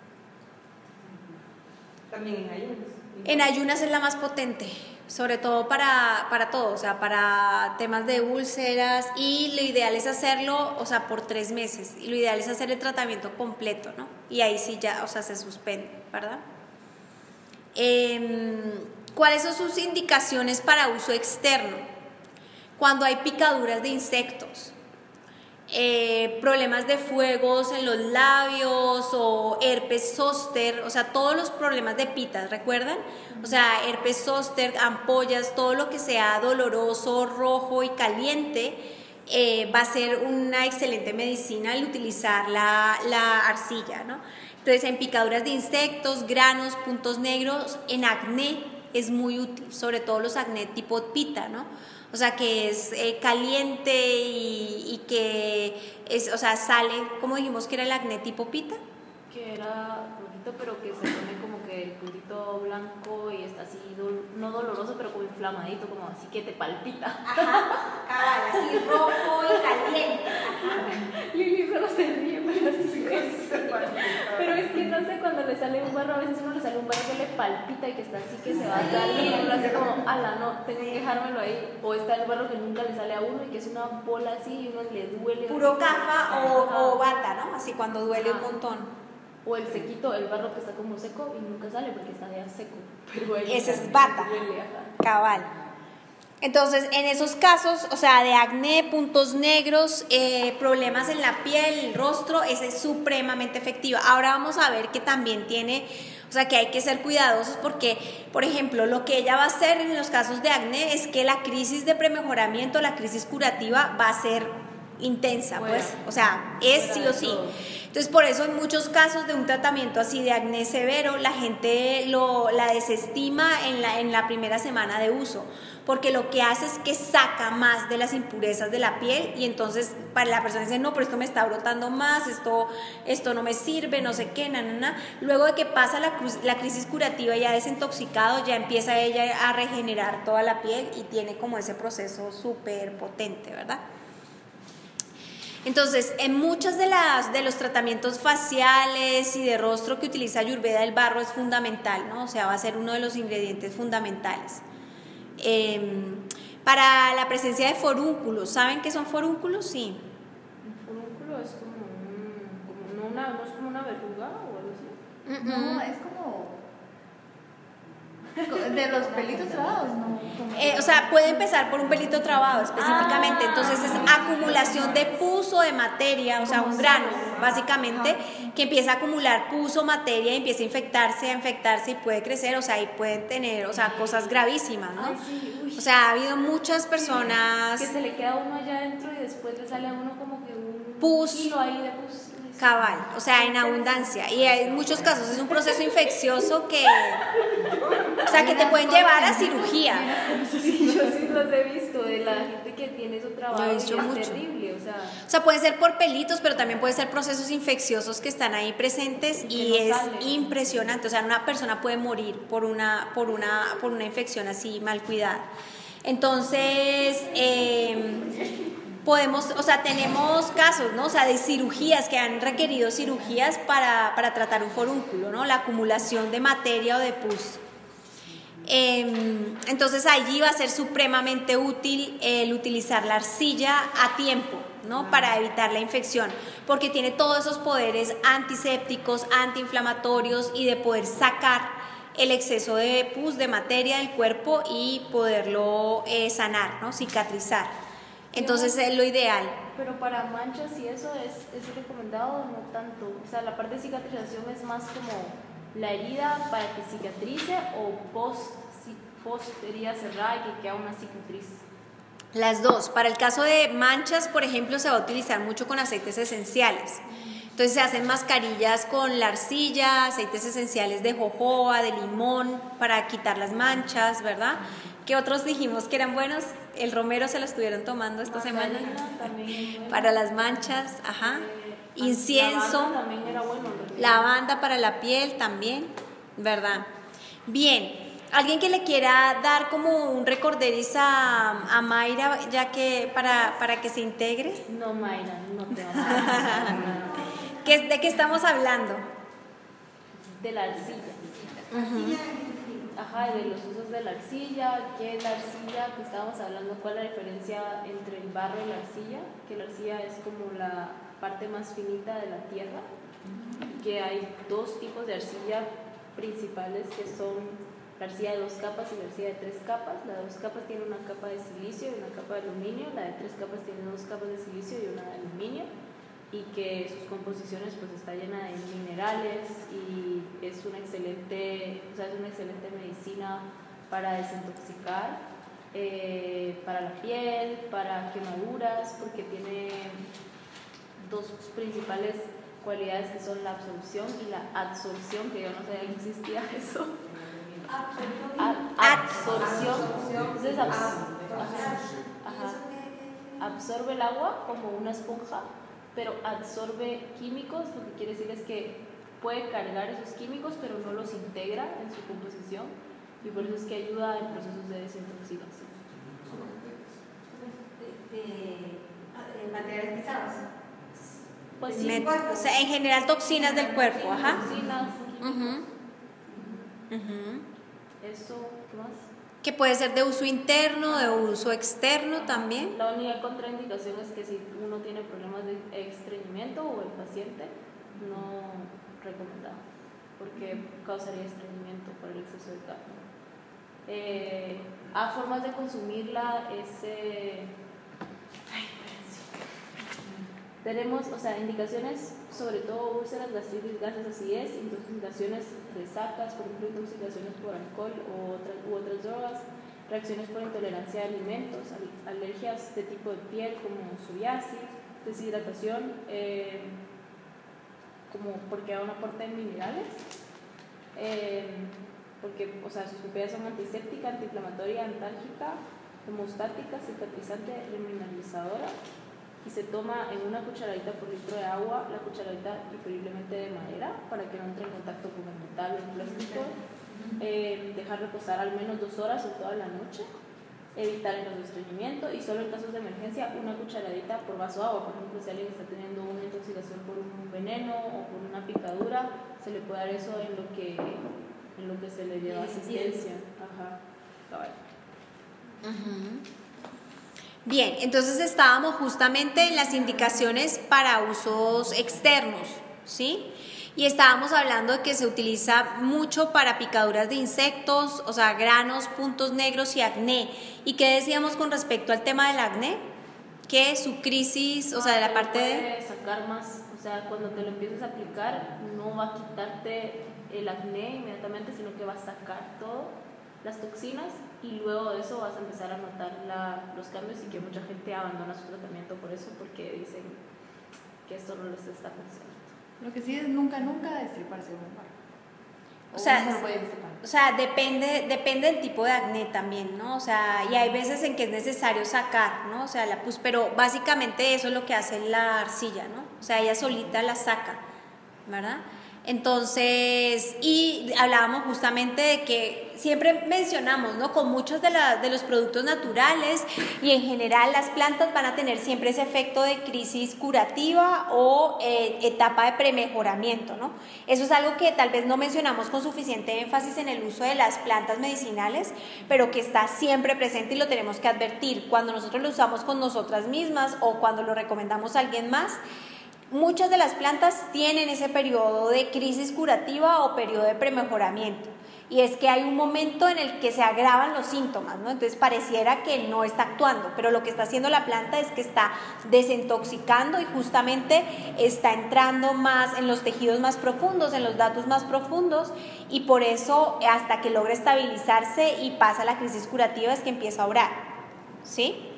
También en ayunas. En ayunas es la más potente, sobre todo para todo, o sea, para temas de úlceras, y lo ideal es hacerlo, o sea, por 3 meses, y lo ideal es hacer el tratamiento completo, ¿no? Y ahí sí ya, o sea, se suspende, ¿verdad? ¿Cuáles son sus indicaciones para uso externo? Cuando hay picaduras de insectos, problemas de fuegos en los labios o herpes zóster, o sea, todos los problemas de pitas, ¿recuerdan? O sea, herpes zóster, ampollas, todo lo que sea doloroso, rojo y caliente, va a ser una excelente medicina al utilizar la arcilla, ¿no? Entonces, en picaduras de insectos, granos, puntos negros, en acné es muy útil, sobre todo los acné tipo pita, ¿no? O sea, que es caliente y que es, o sea, sale, como dijimos que era el acné tipo pita. Que era bonito, pero que se pone como que el puntito blanco y está así, no doloroso, pero como inflamadito, como así que te palpita. Ajá, cabal, así rojo y caliente. Ajá. Lili solo se ríe, pero así pero es que no sé, cuando le sale un barro, a veces uno le sale un barro que le palpita y que está así que se va a salir, y uno así como, ala, no, tengo que dejármelo ahí. O está el barro que nunca le sale a uno y que es una bola así y uno le duele. Puro cafa o bata, ¿no? Así cuando duele un montón. O el sequito, el barro que está como seco y nunca sale porque está ya seco. Pero ese es bata, duele, cabal. Entonces, en esos casos, o sea, de acné, puntos negros, problemas en la piel, el rostro, esa es supremamente efectiva. Ahora vamos a ver que también tiene, o sea, que hay que ser cuidadosos porque, por ejemplo, lo que ella va a hacer en los casos de acné es que la crisis de premejoramiento, la crisis curativa va a ser intensa, bueno, pues, o sea, es sí o sí. Entonces, por eso en muchos casos de un tratamiento así de acné severo, la gente la desestima en la primera semana de uso, porque lo que hace es que saca más de las impurezas de la piel y entonces para la persona dice, no, pero esto me está brotando más, esto no me sirve, no sé qué, Luego de que pasa la crisis curativa y ya desintoxicado, ya empieza ella a regenerar toda la piel y tiene como ese proceso súper potente, ¿verdad? Entonces, en muchos de los tratamientos faciales y de rostro que utiliza Ayurveda, el barro es fundamental, ¿no? O sea, va a ser uno de los ingredientes fundamentales. Para la presencia de forúnculos, ¿saben qué son forúnculos? Sí. Un furúnculo es no es como una verruga o algo así. No, es como de los pelitos trabados, ¿no? O sea, puede empezar por un pelito trabado específicamente, entonces es acumulación de pus o de materia, o sea, un grano, básicamente, que empieza a acumular pus o materia y empieza a infectarse y puede crecer, o sea, y pueden tener, o sea, cosas gravísimas, ¿no? Ay, sí, uy. O sea, ha habido muchas personas... Que se le queda uno allá adentro y después le sale a uno como que un Pus. kilo ahí de pus. Cabal, o sea, en abundancia. Y en muchos casos es un proceso infeccioso que, o sea, que te pueden llevar a cirugía. Sí, yo sí los he visto, de la gente que tiene eso trabajo Lo he y visto es mucho. terrible, O sea, puede ser por pelitos, pero también puede ser procesos infecciosos que están ahí presentes Y que y no es salen. impresionante. O sea, una persona puede morir por una infección así mal cuidada. Entonces, tenemos casos, ¿no? O sea, de cirugías que han requerido cirugías para tratar un forúnculo, ¿no? La acumulación de materia o de pus. Entonces allí va a ser supremamente útil el utilizar la arcilla a tiempo, ¿no? Para evitar la infección, porque tiene todos esos poderes antisépticos, antiinflamatorios y de poder sacar el exceso de pus, de materia del cuerpo y poderlo sanar, ¿no? Cicatrizar. Entonces es lo ideal. Pero para manchas y eso es recomendado, no tanto. O sea, la parte de cicatrización es más como la herida para que cicatrice o post herida cerrada y que queda una cicatriz. Las dos. Para el caso de manchas, por ejemplo, se va a utilizar mucho con aceites esenciales. Entonces se hacen mascarillas con la arcilla, aceites esenciales de jojoba, de limón, para quitar las manchas, ¿verdad? ¿Qué otros dijimos que eran buenos? El romero se lo estuvieron tomando esta semana. También Para las manchas, ajá. Incienso. Lavanda también era bueno. Lavanda para la piel también, ¿verdad? Bien. ¿Alguien que le quiera dar como un recorderis a Mayra, ya que para que se integre? No, Mayra, no te vas a ¿De qué estamos hablando? de la arcilla. Ajá, de los usos de la arcilla. ¿Qué es la arcilla? Que estábamos hablando, ¿cuál es la diferencia entre el barro y la arcilla? Que la arcilla es como la parte más finita de la tierra, que hay dos tipos de arcilla principales que son la arcilla de 2 capas y la arcilla de 3 capas. La de 2 capas tiene una capa de silicio y una capa de aluminio, la de 3 capas tiene 2 capas de silicio y una de aluminio, y que sus composiciones pues está llena de minerales y es una excelente medicina para desintoxicar, para la piel, para quemaduras, porque tiene dos principales cualidades que son la absorción y la adsorción, que yo no sabía que existía eso. Absorción. Entonces absorbe el agua como una esponja, pero absorbe químicos. Lo que quiere decir es que puede cargar esos químicos, pero no los integra en su composición, y por eso es que ayuda en procesos de desintoxicación. Materiales pesados. Pues sí, O sea, en general toxinas del cuerpo, ajá. toxinas, Ujú. Ujú. eso, ¿qué más? Que puede ser de uso interno, de uso externo también. La única contraindicación es que si uno tiene problemas de estreñimiento o el paciente, no recomendado, porque causaría estreñimiento por el exceso de carne. Formas de consumirla tenemos, o sea, indicaciones, sobre todo úlceras, gastritis, gases, acidez, intoxicaciones, resacas, por ejemplo, intoxicaciones por alcohol u otras drogas, reacciones por intolerancia a alimentos, alergias de tipo de piel como psoriasis, deshidratación, como porque da un aporte de minerales, porque, o sea, sus propiedades son antiséptica, antiinflamatoria, antálgica, hemostática, cicatrizante, remineralizadora, y se toma en una cucharadita por litro de agua, la cucharadita preferiblemente de madera para que no entre en contacto con el metal o el plástico. Dejar reposar al menos 2 horas en toda la noche evitar el caso de estreñimiento y solo en casos de emergencia una cucharadita por vaso de agua. Por ejemplo, si alguien está teniendo una intoxicación por un veneno o por una picadura, se le puede dar eso en lo que se le lleva asistencia. Ajá, cabal. Bien, entonces estábamos justamente en las indicaciones para usos externos, ¿sí? Y estábamos hablando de que se utiliza mucho para picaduras de insectos, o sea, granos, puntos negros y acné. ¿Y qué decíamos con respecto al tema del acné? Que su crisis, o sea, de la parte de... puede sacar más, o sea, cuando te lo empieces a aplicar, no va a quitarte el acné inmediatamente, sino que va a sacar todo, las toxinas, y luego de eso vas a empezar a notar los cambios y que mucha gente abandona su tratamiento por eso, porque dicen que esto no les está funcionando. Lo que sí es nunca destriparse un par. O sea, no se lo puede destripar. O sea, depende del tipo de acné también, ¿no? O sea, y hay veces en que es necesario sacar, ¿no? O sea, la pus, pero básicamente eso es lo que hace la arcilla, ¿no? O sea, ella solita la saca, ¿verdad? Entonces, y hablábamos justamente de que siempre mencionamos, ¿no? Con muchos de los productos naturales y en general las plantas van a tener siempre ese efecto de crisis curativa o etapa de premejoramiento, ¿no? Eso es algo que tal vez no mencionamos con suficiente énfasis en el uso de las plantas medicinales, pero que está siempre presente y lo tenemos que advertir cuando nosotros lo usamos con nosotras mismas o cuando lo recomendamos a alguien más. Muchas de las plantas tienen ese periodo de crisis curativa o periodo de premejoramiento, y es que hay un momento en el que se agravan los síntomas, ¿no? Entonces pareciera que no está actuando, pero lo que está haciendo la planta es que está desintoxicando y justamente está entrando más en los tejidos más profundos, en los datos más profundos, y por eso hasta que logra estabilizarse y pasa la crisis curativa es que empieza a obrar, ¿sí?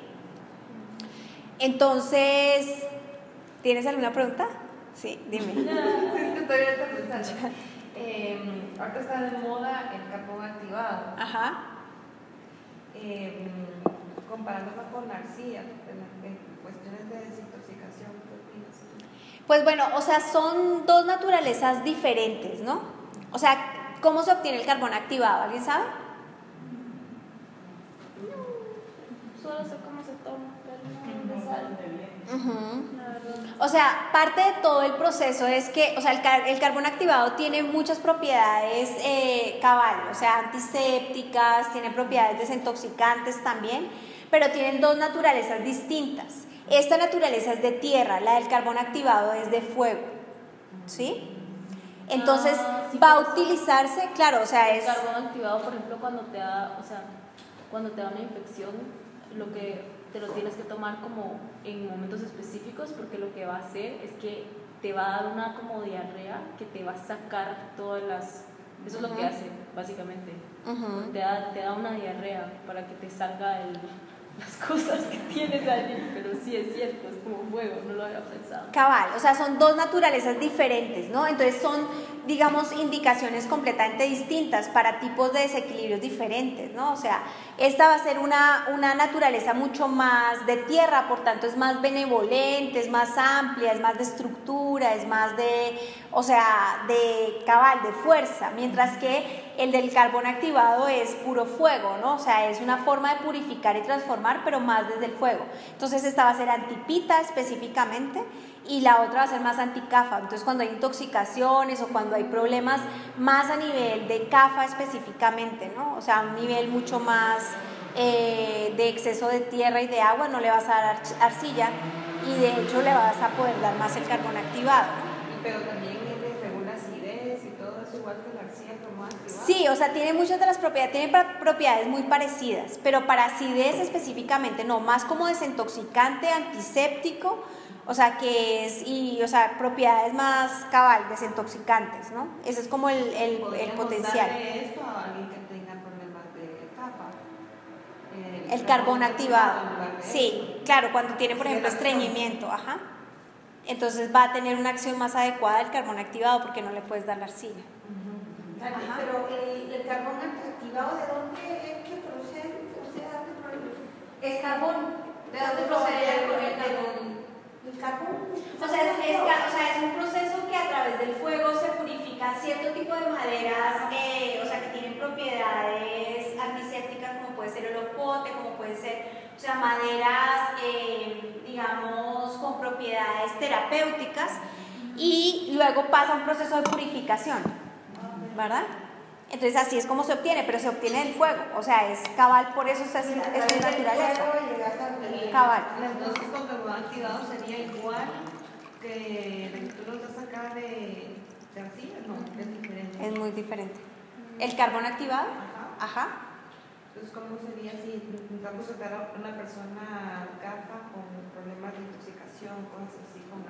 Entonces... ¿tienes alguna pregunta? Sí, dime. Sí, es que estoy ahorita pensando. Ahorita está de moda el carbón activado. Ajá. Comparándolo con la arcilla, en cuestiones de desintoxicación, ¿qué opinas? Pues bueno, o sea, son dos naturalezas diferentes, ¿no? O sea, ¿cómo se obtiene el carbón activado? ¿Alguien sabe? Solo sé cómo se toma, pero no me sale. O sea, parte de todo el proceso es que, o sea, el carbón activado tiene muchas propiedades cabal, o sea, antisépticas, tiene propiedades desintoxicantes también, pero tienen dos naturalezas distintas. Esta naturaleza es de tierra, la del carbón activado es de fuego, ¿sí? Entonces Sí, va a utilizarse, claro, o sea, es... El carbón activado, por ejemplo, cuando te da una infección, lo que te lo tienes que tomar como en momentos específicos, porque lo que va a hacer es que te va a dar una como diarrea que te va a sacar todas las... Eso es lo que hace, básicamente. Te da una diarrea para que te salga las cosas que tienes allí, pero sí es cierto, es como fuego, no lo había pensado. Cabal, o sea, son dos naturalezas diferentes, ¿no? Entonces son, digamos, indicaciones completamente distintas para tipos de desequilibrios diferentes, ¿no? O sea, esta va a ser una naturaleza mucho más de tierra, por tanto es más benevolente, es más amplia, es más de estructura, es más de, o sea, de cabal, de fuerza, mientras que el del carbón activado es puro fuego, ¿no? O sea, es una forma de purificar y transformar, pero más desde el fuego. Entonces esta va a ser antipita específicamente y la otra va a ser más anticafa. Entonces cuando hay intoxicaciones o cuando hay problemas más a nivel de cafa específicamente, ¿no? O sea, un nivel mucho más de exceso de tierra y de agua, no le vas a dar arcilla y de hecho le vas a poder dar más el carbón activado, ¿no? Pero también regula acidez y todo eso, igual que la arcilla como activada. Sí, o sea, tiene muchas de las propiedades, tiene propiedades muy parecidas, pero para acidez específicamente no, más como desintoxicante, antiséptico, o sea, que es, y, o sea, propiedades más cabal, desintoxicantes, ¿no? Ese es como el potencial. Darle esto a alguien que tenga problemas de capa. El carbón activado, sí, eso. claro, cuando tiene, por ejemplo, estreñimiento, ajá. Entonces va a tener una acción más adecuada del carbón activado porque no le puedes dar la arcilla. Ajá. Pero el carbón activado, ¿de dónde es que procede? O sea, ¿de dónde procede? Es carbón. ¿De dónde procede el carbón? ¿El carbón? O sea, es un proceso que a través del fuego se purifican cierto tipo de maderas, o sea, que tienen propiedades antisépticas, como puede ser el opote, como puede terapéuticas y luego pasa a un proceso de purificación, ¿verdad? Entonces así es como se obtiene, pero se obtiene del fuego, o sea, es cabal, por eso es naturaleza. Cabal. Entonces, cuando va activado sería igual que la que tú lo vas a sacar de arcilla, no, es diferente. Es muy diferente. ¿El carbón activado? Ajá. Entonces, ¿cómo sería si intentamos sacar a una persona CAFA con problemas de intoxicación, cosas así, con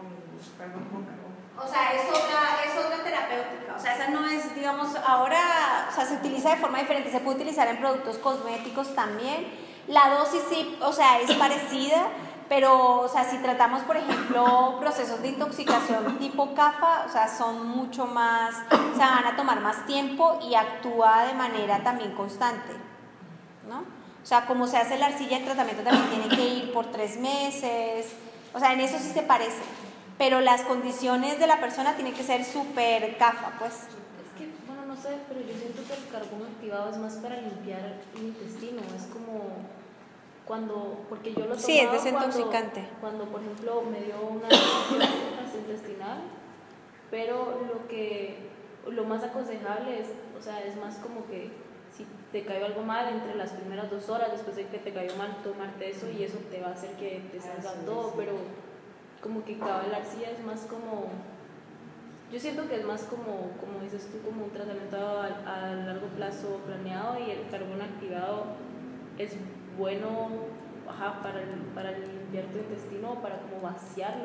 carbón? O sea, es otra terapéutica. O sea, esa no es, digamos, ahora, o sea, se utiliza de forma diferente. Se puede utilizar en productos cosméticos también. La dosis sí, o sea, es parecida, pero, o sea, si tratamos, por ejemplo, procesos de intoxicación tipo CAFA, o sea, son mucho más, o sea, van a tomar más tiempo y actúa de manera también constante, ¿no? O sea, como se hace la arcilla, el tratamiento también tiene que ir por 3 meses. O sea, en eso sí se parece. Pero las condiciones de la persona tienen que ser súper CAFA, pues. Es que, bueno, no sé, pero yo siento que el carbón activado es más para limpiar el intestino. Es como cuando, porque yo lo tomaba Sí, es desintoxicante. Cuando por ejemplo, me dio una infección intestinal, pero lo más aconsejable es, o sea, es más como que si te cayó algo mal entre las primeras 2 horas, después de que te cayó mal, tomarte eso y eso te va a hacer que te salga todo, pero como que la arcilla es más como, yo siento que es más como dices tú, como un tratamiento a largo plazo planeado, y el carbón activado es bueno, para limpiar tu intestino, para como vaciarlo,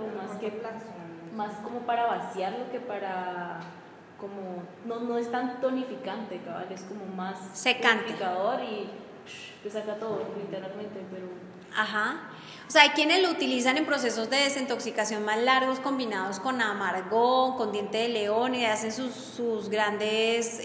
más como para vaciarlo que para, como, no es tan tonificante, cabal, es como más secante, purificador y te saca todo, literalmente, pero... Ajá. O sea, hay quienes lo utilizan en procesos de desintoxicación más largos, combinados con amargón, con diente de león, y hacen sus grandes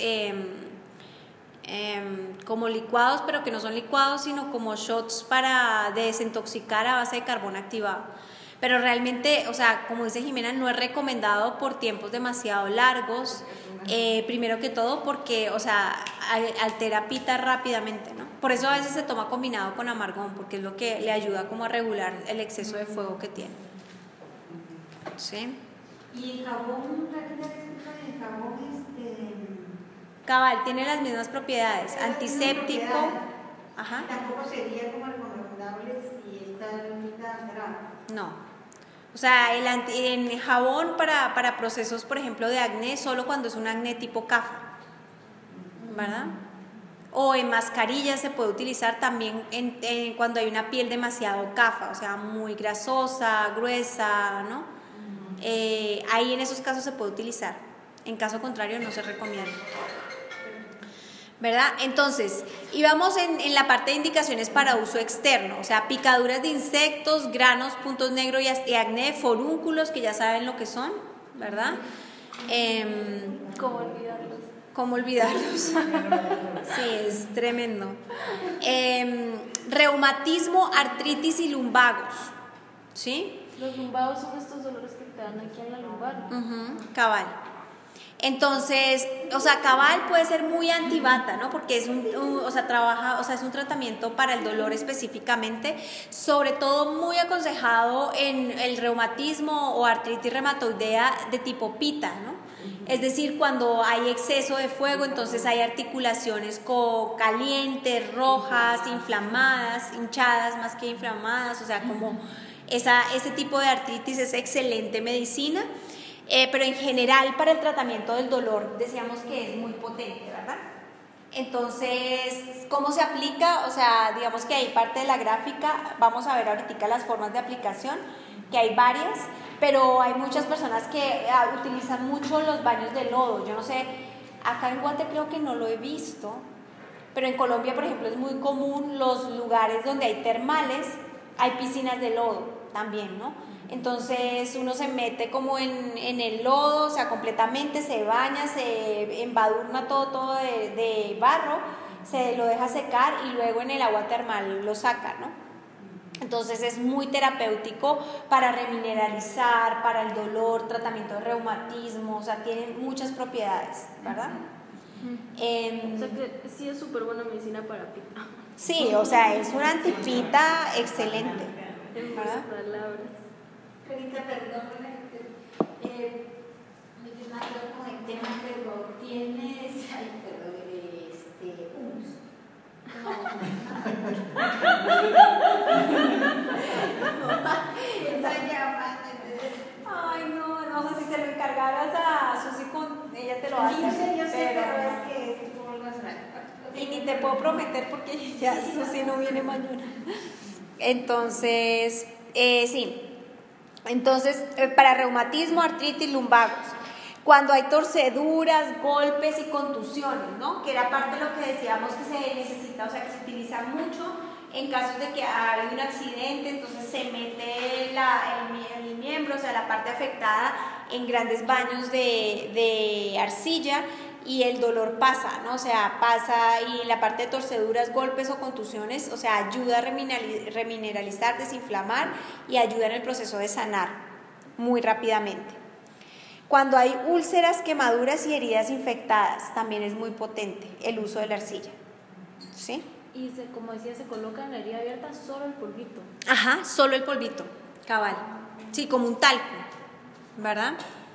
como licuados, pero que no son licuados, sino como shots para desintoxicar a base de carbón activado. Pero realmente, o sea, como dice Jimena, no es recomendado por tiempos demasiado largos, primero que todo porque, o sea, altera pita rápidamente, ¿no? Por eso a veces se toma combinado con amargón, porque es lo que le ayuda como a regular el exceso de fuego que tiene. ¿Sí? Y el jabón, cabal, tiene las mismas propiedades, antiséptico. Ajá. Tampoco sería como recomendable si esta limita será. No. O sea, en jabón para procesos, por ejemplo, de acné, solo cuando es un acné tipo CAFA, ¿verdad? O en mascarillas se puede utilizar también cuando hay una piel demasiado CAFA, o sea, muy grasosa, gruesa, ¿no? Ahí en esos casos se puede utilizar. En caso contrario, no se recomienda. ¿Verdad? Entonces, íbamos en la parte de indicaciones para uso externo, o sea, picaduras de insectos, granos, puntos negros y acné, forúnculos, que ya saben lo que son, ¿verdad? ¿Cómo olvidarlos? ¿Cómo olvidarlos? Sí, es tremendo. Reumatismo, artritis y lumbagos, ¿sí? Los lumbagos son estos dolores que te dan aquí en la lumbar. Cabal. Entonces, o sea, cabal puede ser muy antibata, ¿no? Porque es es un tratamiento para el dolor específicamente, sobre todo muy aconsejado en el reumatismo o artritis reumatoidea de tipo pita, ¿no? Es decir, cuando hay exceso de fuego, entonces hay articulaciones calientes, rojas, inflamadas, hinchadas más que inflamadas, o sea, como ese tipo de artritis es excelente medicina. Pero en general para el tratamiento del dolor decíamos que es muy potente, ¿verdad? Entonces, ¿cómo se aplica? O sea, digamos que ahí parte de la gráfica, vamos a ver ahorita las formas de aplicación, que hay varias, pero hay muchas personas que utilizan mucho los baños de lodo. Yo no sé, acá en Guate creo que no lo he visto, pero en Colombia, por ejemplo, es muy común los lugares donde hay termales, hay piscinas de lodo también, ¿no? Entonces uno se mete como en el lodo, o sea, completamente se baña, se embadurna todo de barro, se lo deja secar y luego en el agua termal lo saca, ¿no? Entonces es muy terapéutico para remineralizar, para el dolor, tratamiento de reumatismo, o sea, tiene muchas propiedades, ¿verdad? O sea que sí es súper buena medicina para pita. Sí, o sea, es una antipita excelente, En ¿verdad? palabras. Carita, perdón, me quedé con el tema, pero tienes, ay, perdón, humus. Está llamando, entonces. Ay, no, no sé si se lo encargaras a Susi, ella te lo hace. Yo sé, pero es que es como algo nacional. Y ni te puedo prometer porque ya Susi no viene mañana. Entonces, sí. Entonces, para reumatismo, artritis, lumbagos. Cuando hay torceduras, golpes y contusiones, ¿no? Que era parte de lo que decíamos que se necesita, o sea, que se utiliza mucho en casos de que hay un accidente, entonces se mete el miembro, o sea, la parte afectada en grandes baños de arcilla y el dolor pasa, ¿no? O sea, pasa y la parte de torceduras, golpes o contusiones, o sea, ayuda a remineralizar, desinflamar y ayuda en el proceso de sanar muy rápidamente. Cuando hay úlceras, quemaduras y heridas infectadas, también es muy potente el uso de la arcilla, ¿sí? Y como decía, se coloca en la herida abierta solo el polvito. Ajá, solo el polvito, cabal. Sí, como un talco, ¿verdad?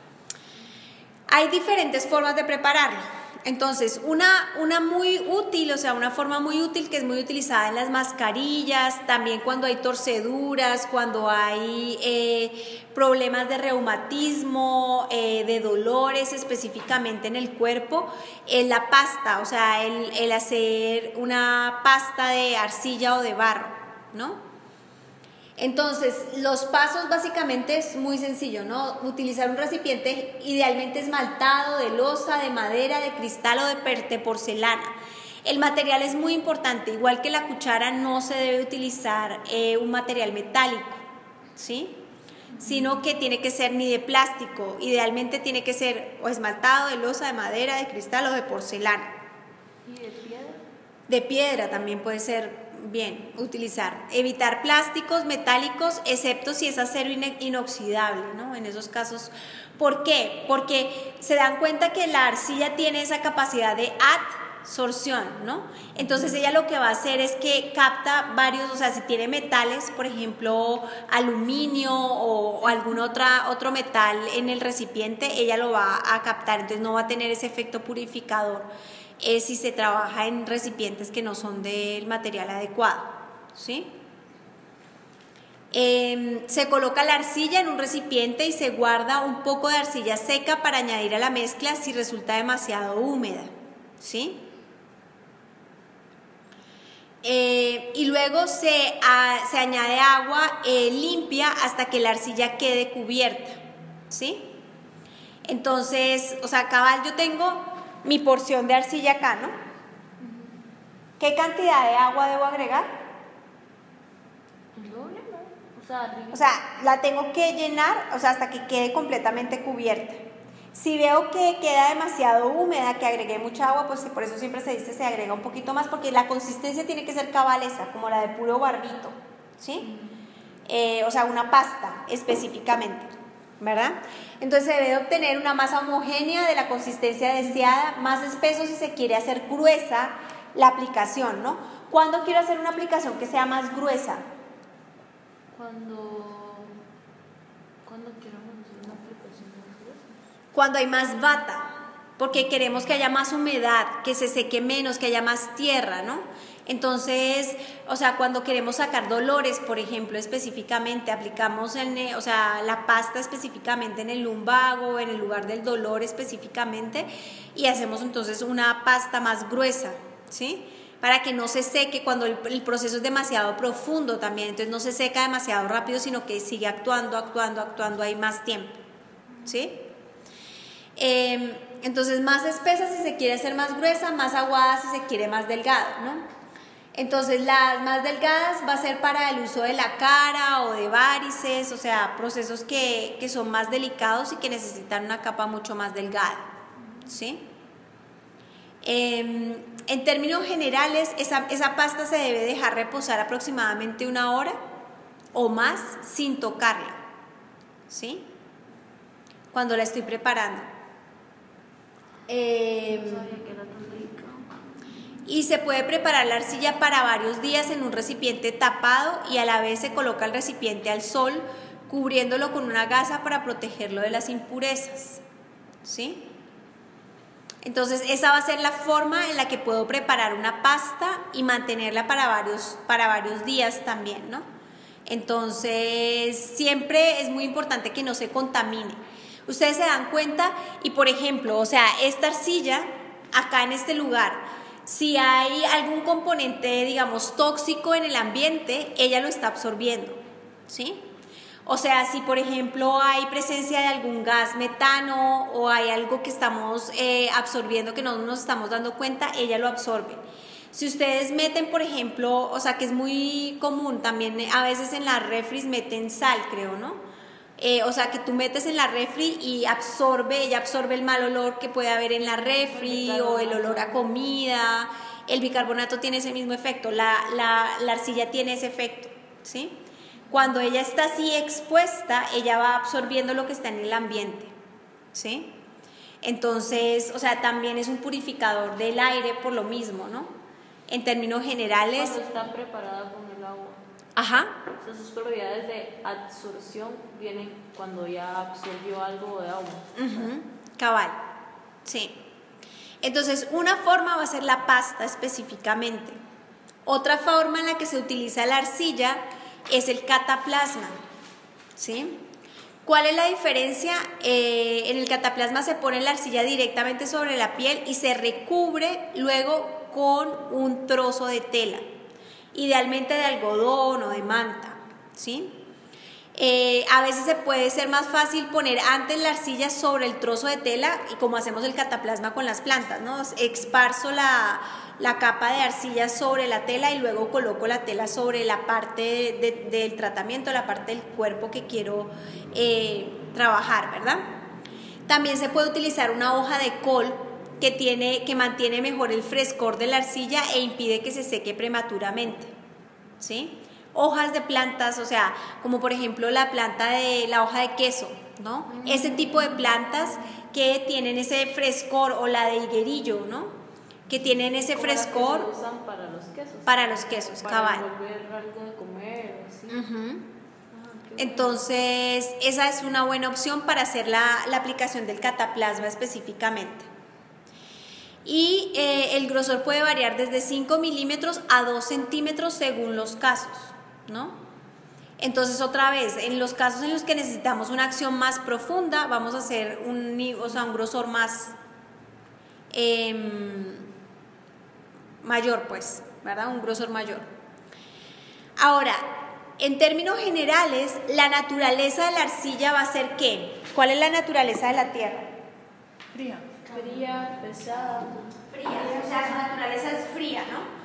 Hay diferentes formas de prepararlo. Entonces, una muy útil, o sea, una forma muy útil que es muy utilizada en las mascarillas, también cuando hay torceduras, cuando hay problemas de reumatismo, de dolores específicamente en el cuerpo, es la pasta, o sea, el hacer una pasta de arcilla o de barro, ¿no? Entonces, los pasos básicamente es muy sencillo, ¿no? Utilizar un recipiente idealmente esmaltado, de loza, de madera, de cristal o de porcelana. El material es muy importante, igual que la cuchara no se debe utilizar un material metálico, ¿sí? Sino que tiene que ser ni de plástico, idealmente tiene que ser o esmaltado, de loza, de madera, de cristal o de porcelana. ¿Y de piedra? De piedra también puede ser bien utilizar. Evitar plásticos, metálicos, excepto si es acero inoxidable, ¿no? En esos casos. ¿Por qué? Porque se dan cuenta que la arcilla tiene esa capacidad de adsorción, ¿no? Entonces ella lo que va a hacer es que capta varios, o sea, si tiene metales, por ejemplo, aluminio o algún otro metal en el recipiente, ella lo va a captar, entonces no va a tener ese efecto purificador. Si se trabaja en recipientes que no son del material adecuado, ¿sí? Se coloca la arcilla en un recipiente y se guarda un poco de arcilla seca para añadir a la mezcla si resulta demasiado húmeda, ¿sí? Y luego se añade agua limpia hasta que la arcilla quede cubierta, ¿sí? Entonces, o sea, cabal, yo tengo mi porción de arcilla acá, ¿no? ¿Qué cantidad de agua debo agregar? El doble, ¿no? O sea, la tengo que llenar, o sea, hasta que quede completamente cubierta. Si veo que queda demasiado húmeda, que agregué mucha agua, pues por eso siempre se dice se agrega un poquito más, porque la consistencia tiene que ser cabalesa, como la de puro barrito, ¿sí? O sea, una pasta específicamente, ¿verdad? Entonces se debe obtener una masa homogénea de la consistencia deseada, más espeso si se quiere hacer gruesa la aplicación, ¿no? ¿Cuándo quiero hacer una aplicación que sea más gruesa? Cuando queramos hacer una aplicación más gruesa. Cuando hay más bata, porque queremos que haya más humedad, que se seque menos, que haya más tierra, ¿no? Entonces, o sea, cuando queremos sacar dolores, por ejemplo, específicamente, aplicamos o sea, la pasta específicamente en el lumbago, en el lugar del dolor específicamente, y hacemos entonces una pasta más gruesa, ¿sí? Para que no se seque cuando el proceso es demasiado profundo también, entonces no se seca demasiado rápido, sino que sigue actuando ahí más tiempo, ¿sí? Entonces, más espesa si se quiere hacer más gruesa, más aguada si se quiere más delgada, ¿no? Entonces, las más delgadas va a ser para el uso de la cara o de varices, o sea, procesos que son más delicados y que necesitan una capa mucho más delgada, ¿sí? En términos generales, esa pasta se debe dejar reposar aproximadamente 1 hora o más sin tocarla, ¿sí? Cuando la estoy preparando. Y se puede preparar la arcilla para varios días en un recipiente tapado y a la vez se coloca el recipiente al sol cubriéndolo con una gasa para protegerlo de las impurezas, ¿sí? Entonces esa va a ser la forma en la que puedo preparar una pasta y mantenerla para varios días también, ¿no? Entonces siempre es muy importante que no se contamine. Ustedes se dan cuenta y por ejemplo, o sea, esta arcilla acá en este lugar, si hay algún componente, digamos, tóxico en el ambiente, ella lo está absorbiendo, ¿sí? O sea, si por ejemplo hay presencia de algún gas metano o hay algo que estamos absorbiendo que no nos estamos dando cuenta, ella lo absorbe. Si ustedes meten, por ejemplo, o sea, que es muy común también, a veces en las refris meten sal, creo, ¿no? O sea, que tú metes en la refri y ella absorbe el mal olor que puede haber en la refri o el olor a comida. El bicarbonato tiene ese mismo efecto, la arcilla tiene ese efecto, ¿sí? Cuando ella está así expuesta, ella va absorbiendo lo que está en el ambiente, ¿sí? Entonces, o sea, también es un purificador del aire por lo mismo, ¿no? En términos generales... Cuando está preparada con el agua. Ajá. O sea, sus probabilidades de absorción vienen cuando ya absorbió algo de agua. Cabal, sí. Entonces, una forma va a ser la pasta específicamente. Otra forma en la que se utiliza la arcilla es el cataplasma, ¿sí? ¿Cuál es la diferencia? En el cataplasma se pone la arcilla directamente sobre la piel y se recubre luego con un trozo de tela, idealmente de algodón o de manta, ¿sí? A veces se puede ser más fácil poner antes la arcilla sobre el trozo de tela y como hacemos el cataplasma con las plantas, ¿no? Esparzo la capa de arcilla sobre la tela y luego coloco la tela sobre la parte del tratamiento, la parte del cuerpo que quiero trabajar, ¿verdad? También se puede utilizar una hoja de col que mantiene mejor el frescor de la arcilla e impide que se seque prematuramente, ¿sí? Hojas de plantas, o sea, como por ejemplo la hoja de queso, ¿no? Ese tipo de plantas que tienen ese frescor, o la de higuerillo, ¿no? Que tienen ese frescor. Que se usan para los quesos. Para los quesos, cabal. Para volver algo de comer, así. Entonces, esa es una buena opción para hacer la aplicación del cataplasma específicamente. Y el grosor puede variar desde 5 milímetros a 2 centímetros según los casos, ¿no? Entonces, otra vez, en los casos en los que necesitamos una acción más profunda, vamos a hacer un grosor más mayor, pues, ¿verdad? Un grosor mayor. Ahora, en términos generales, la naturaleza de la arcilla va a ser ¿qué? ¿Cuál es la naturaleza de la tierra? Fría. Fría, pesada. Fría, o sea, su naturaleza es fría, ¿no?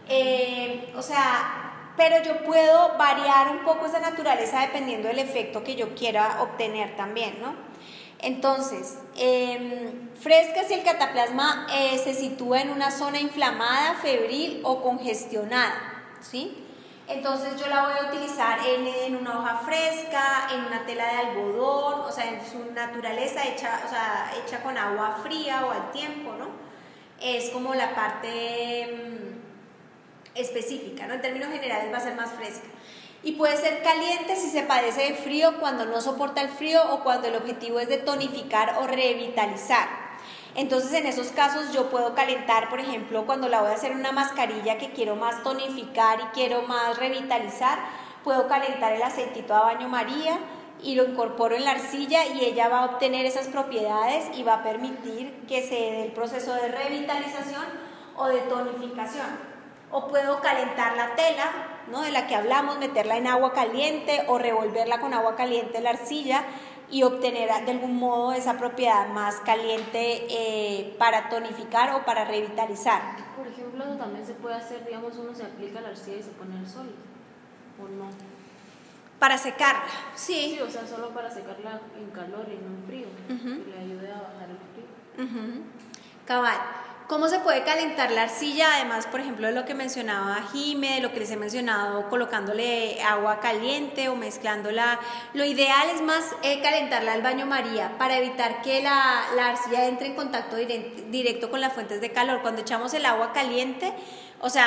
Pero yo puedo variar un poco esa naturaleza dependiendo del efecto que yo quiera obtener también, ¿no? Entonces, fresca si el cataplasma se sitúa en una zona inflamada, febril o congestionada, ¿sí? Entonces yo la voy a utilizar en una hoja fresca, en una tela de algodón, o sea, en su naturaleza hecha con agua fría o al tiempo, ¿no? Es como la parte específica, ¿no? En términos generales va a ser más fresca. Y puede ser caliente si se padece de frío, cuando no soporta el frío o cuando el objetivo es de tonificar o revitalizar. Entonces, en esos casos yo puedo calentar, por ejemplo, cuando la voy a hacer una mascarilla que quiero más tonificar y quiero más revitalizar, puedo calentar el aceitito a baño María y lo incorporo en la arcilla y ella va a obtener esas propiedades y va a permitir que se dé el proceso de revitalización o de tonificación. O puedo calentar la tela, ¿no? De la que hablamos, meterla en agua caliente o revolverla con agua caliente en la arcilla y obtener de algún modo esa propiedad más caliente para tonificar o para revitalizar. Por ejemplo, también se puede hacer, digamos, uno se aplica la arcilla y se pone el sol, ¿o no? Para secarla, sí. Sí, o sea, solo para secarla en calor y no en frío, que le ayude a bajar el frío. Cabal. ¿Cómo se puede calentar la arcilla? Además, por ejemplo, de lo que mencionaba Jime, de lo que les he mencionado, colocándole agua caliente o mezclándola. Lo ideal es más calentarla al baño María para evitar que la arcilla entre en contacto directo con las fuentes de calor. Cuando echamos el agua caliente, o sea,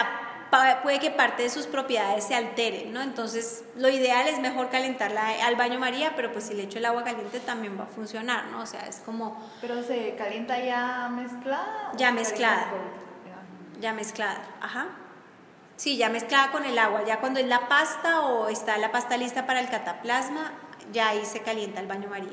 puede que parte de sus propiedades se alteren, ¿no? Entonces, lo ideal es mejor calentarla al baño María, pero pues si le echo el agua caliente también va a funcionar, ¿no? O sea, es como... ¿Pero se calienta ya mezclada? Ya mezclada. Ya mezclada, ajá. Sí, ya mezclada con el agua. Ya cuando es la pasta o está la pasta lista para el cataplasma, ya ahí se calienta el baño María.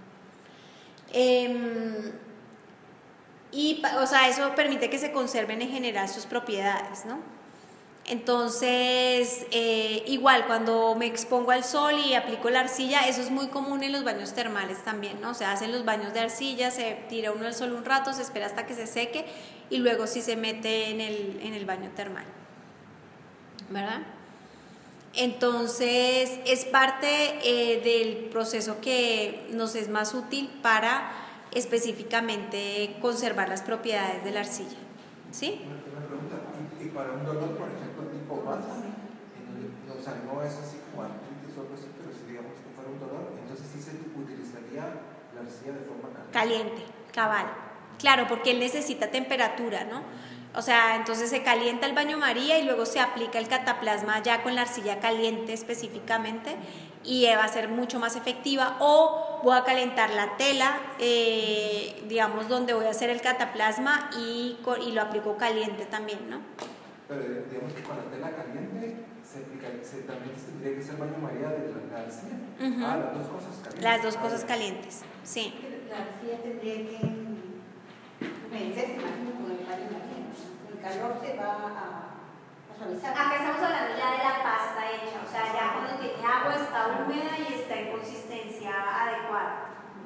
O sea, eso permite que se conserven en general sus propiedades, ¿no? Entonces, igual cuando me expongo al sol y aplico la arcilla, eso es muy común en los baños termales también, ¿no? Se hacen los baños de arcilla, se tira uno al sol un rato, se espera hasta que se seque y luego sí se mete en el baño termal, ¿verdad? Entonces, es parte del proceso que nos es más útil para específicamente conservar las propiedades de la arcilla, ¿sí? Una pregunta, y para un dolor, por ejemplo, tipo bata, o sea, no es así como artritis o algo así, pero si digamos que fuera un dolor, entonces sí se utilizaría la arcilla de forma caliente, cabal. Claro, porque él necesita temperatura, ¿no? O sea, entonces se calienta el baño María y luego se aplica el cataplasma ya con la arcilla caliente específicamente y va a ser mucho más efectiva. O voy a calentar la tela, digamos, donde voy a hacer el cataplasma y lo aplico caliente también, ¿no? Pero digamos que con la tela caliente también tendría que ser baño María de la arcilla. Las dos cosas calientes. Las dos cosas calientes, sí. La arcilla tendría que humedecerse más con el baño María. El calor se va a suavizar. Acá estamos hablando ya de la pasta hecha, o sea, ya cuando tiene agua está húmeda y está en consistencia adecuada.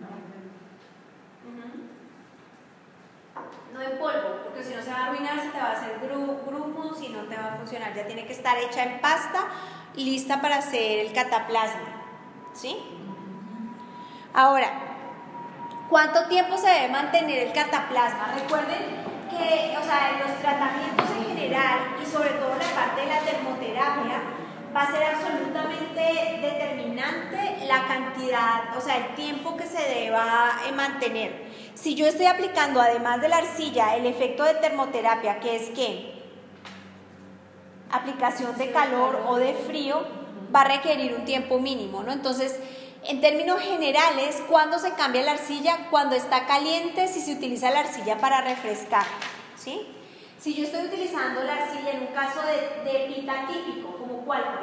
No en polvo, porque si no se va a arruinar, se te va a hacer grumos y no te va a funcionar. Ya tiene que estar hecha en pasta, lista para hacer el cataplasma, ¿sí? Ahora, ¿cuánto tiempo se debe mantener el cataplasma? Recuerden que, o sea, en los tratamientos en general y sobre todo en la parte de la termoterapia va a ser absolutamente determinante la cantidad, o sea, el tiempo que se deba mantener. Si yo estoy aplicando además de la arcilla el efecto de termoterapia, que es que aplicación de calor o de frío, va a requerir un tiempo mínimo, ¿no? Entonces, en términos generales, ¿cuándo se cambia la arcilla? Cuando está caliente, si se utiliza la arcilla para refrescar, ¿sí? Si yo estoy utilizando la arcilla en un caso de pita típico, ¿como cuál, por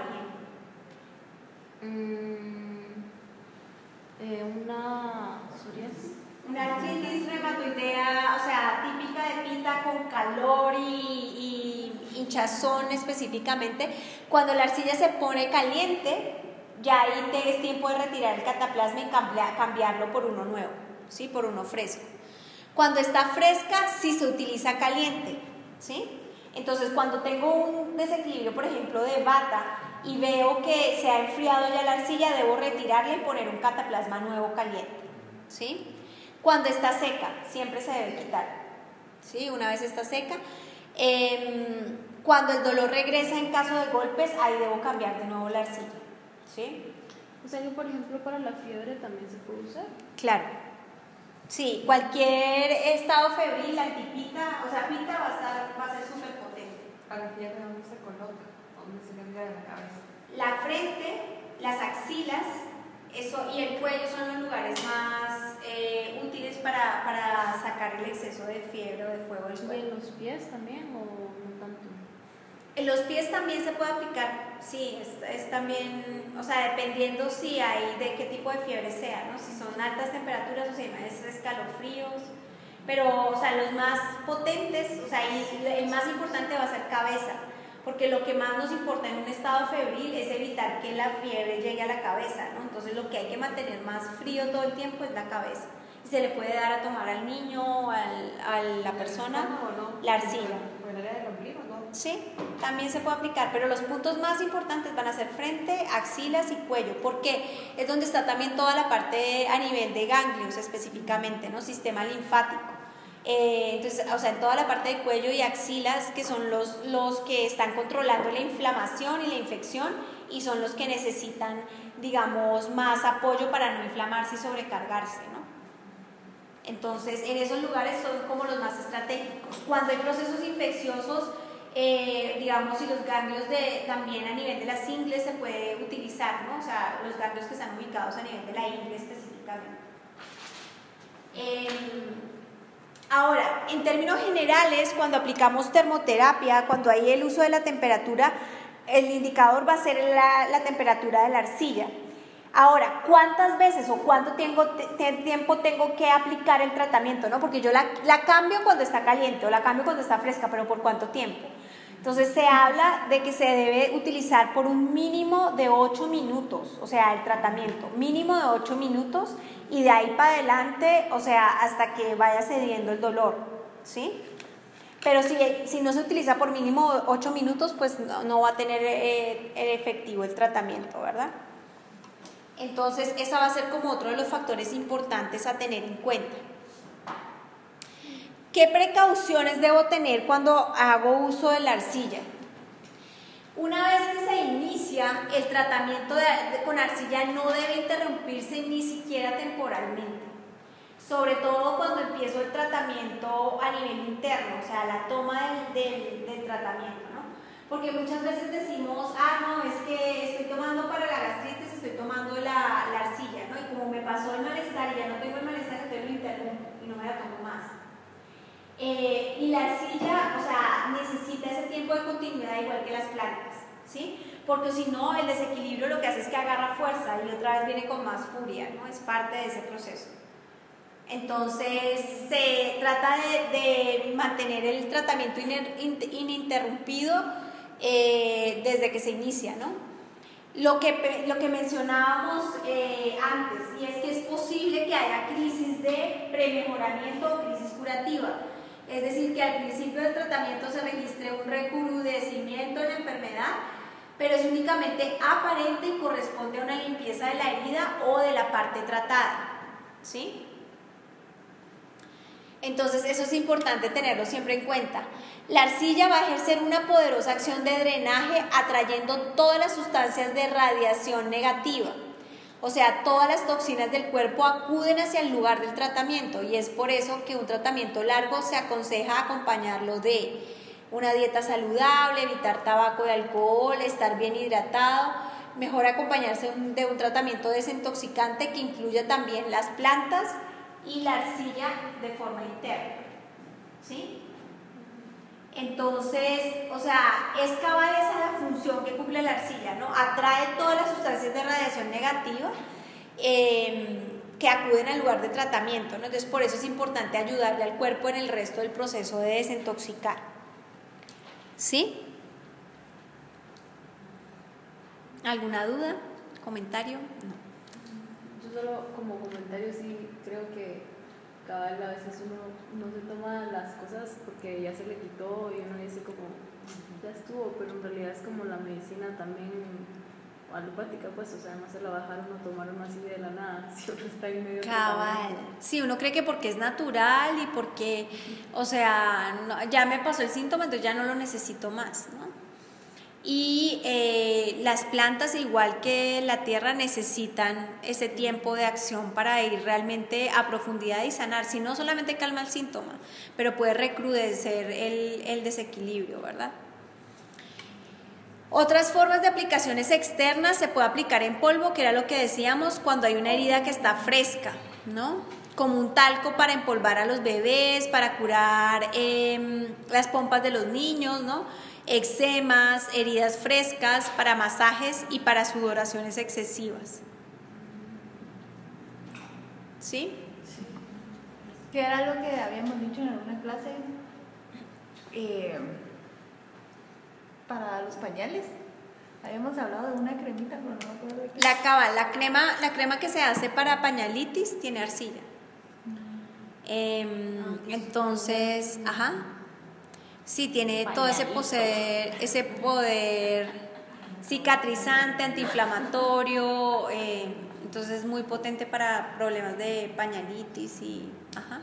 ejemplo? Una psoriasis. Una artritis reumatoidea, o sea, típica de pita con calor y hinchazón específicamente. Cuando la arcilla se pone caliente, ya ahí te es tiempo de retirar el cataplasma y cambiarlo por uno nuevo, ¿sí? Por uno fresco. Cuando está fresca, sí se utiliza caliente, ¿sí? Entonces, cuando tengo un desequilibrio, por ejemplo, de bata y veo que se ha enfriado ya la arcilla, debo retirarla y poner un cataplasma nuevo caliente, ¿sí? Cuando está seca, siempre se debe quitar, ¿sí? Una vez está seca. Cuando el dolor regresa en caso de golpes, ahí debo cambiar de nuevo la arcilla, ¿sí? O sea que, por ejemplo, para la fiebre también se puede usar. Claro. Sí, cualquier estado febril, antipita, o sea, pita va a ser súper potente. ¿Para la fiebre dónde se coloca? ¿Dónde se cambia de la cabeza? La frente, las axilas, eso y el cuello son los lugares más útiles para sacar el exceso de fiebre o de fuego del ¿Y cuello. en los pies también o no tanto? En los pies también se puede aplicar, sí, es también, o sea, dependiendo si hay de qué tipo de fiebre sea, ¿no? Si son altas temperaturas o si es escalofríos, pero, o sea, los más potentes, o sea, y el más importante va a ser cabeza, porque lo que más nos importa en un estado febril es evitar que la fiebre llegue a la cabeza, ¿no? Entonces lo que hay que mantener más frío todo el tiempo es la cabeza. Y se le puede dar a tomar al niño, a la persona, la arcilla. ¿Por el área del ombligo, no? Sí, también se puede aplicar, pero los puntos más importantes van a ser frente, axilas y cuello, porque es donde está también toda la parte a nivel de ganglios específicamente, ¿no? Sistema linfático. Entonces, o sea, en toda la parte de cuello y axilas, que son los que están controlando la inflamación y la infección y son los que necesitan, digamos, más apoyo para no inflamarse y sobrecargarse, ¿no? Entonces, en esos lugares son como los más estratégicos. Cuando hay procesos infecciosos digamos, y los ganglios también a nivel de las ingles se puede utilizar, ¿no? O sea, los ganglios que están ubicados a nivel de la ingle específicamente. Ahora, en términos generales, cuando aplicamos termoterapia, cuando hay el uso de la temperatura, el indicador va a ser la temperatura de la arcilla. Ahora, ¿cuántas veces o cuánto tiempo tengo que aplicar el tratamiento, ¿no? Porque yo la cambio cuando está caliente o la cambio cuando está fresca, pero ¿por cuánto tiempo? Entonces se habla de que se debe utilizar por un mínimo de 8 minutos, o sea, el tratamiento, mínimo de 8 minutos, y de ahí para adelante, o sea, hasta que vaya cediendo el dolor, ¿sí? Pero si no se utiliza por mínimo 8 minutos, pues no va a tener el efectivo el tratamiento, ¿verdad? Entonces, esa va a ser como otro de los factores importantes a tener en cuenta. ¿Qué precauciones debo tener cuando hago uso de la arcilla? Una vez que se inicia, el tratamiento con arcilla no debe interrumpirse ni siquiera temporalmente. Sobre todo cuando empiezo el tratamiento a nivel interno, o sea, la toma del tratamiento, ¿no? Porque muchas veces decimos, no, es que estoy tomando para la gastritis, estoy tomando la arcilla, ¿no? Y como me pasó el malestar y ya no tengo el malestar, entonces lo interrumpo y no me la tomo más. Y la arcilla, o sea, necesita ese tiempo de continuidad igual que las plantas, ¿sí? Porque si no, el desequilibrio lo que hace es que agarra fuerza y otra vez viene con más furia, ¿no? Es parte de ese proceso. Entonces, se trata de mantener el tratamiento ininterrumpido desde que se inicia, ¿no? Lo que mencionábamos antes, y es que es posible que haya crisis de premejoramiento o crisis curativa. Es decir, que al principio del tratamiento se registre un recrudecimiento en la enfermedad, pero es únicamente aparente y corresponde a una limpieza de la herida o de la parte tratada, ¿sí? Entonces, eso es importante tenerlo siempre en cuenta. La arcilla va a ejercer una poderosa acción de drenaje, atrayendo todas las sustancias de radiación negativa. O sea, todas las toxinas del cuerpo acuden hacia el lugar del tratamiento, y es por eso que un tratamiento largo se aconseja acompañarlo de una dieta saludable, evitar tabaco y alcohol, estar bien hidratado. Mejor acompañarse de un tratamiento desintoxicante que incluya también las plantas y la arcilla de forma interna, ¿sí? Entonces, o sea, es cabal esa la función que cumple la arcilla, ¿no? Atrae todas las sustancias de radiación negativa que acuden al lugar de tratamiento, ¿no? Entonces, por eso es importante ayudarle al cuerpo en el resto del proceso de desintoxicar, ¿sí? ¿Alguna duda? ¿Comentario? No. Yo solo como comentario sí creo que cabal a veces uno no se toma las cosas porque ya se le quitó y uno dice como ya estuvo, pero en realidad es como la medicina también alopática, pues, o sea, no se la bajaron a tomar uno así de la nada, si uno está en medio. Cabal, sí, uno cree que porque es natural y porque, o sea, ya me pasó el síntoma, entonces ya no lo necesito más, ¿no? Y las plantas, igual que la tierra, necesitan ese tiempo de acción para ir realmente a profundidad y sanar. Si no, solamente calma el síntoma, pero puede recrudecer el desequilibrio, ¿verdad? Otras formas de aplicaciones externas se puede aplicar en polvo, que era lo que decíamos, cuando hay una herida que está fresca, ¿no? Como un talco para empolvar a los bebés, para curar las pompas de los niños, ¿no? Eczemas, heridas frescas, para masajes y para sudoraciones excesivas. ¿Sí? Sí. Que era lo que habíamos dicho en alguna clase para los pañales. Habíamos hablado de una cremita, pero no me acuerdo de qué. La crema que se hace para pañalitis tiene arcilla. Entonces, ajá. Sí, tiene todo ese poder cicatrizante, antiinflamatorio, entonces es muy potente para problemas de pañalitis y, ajá,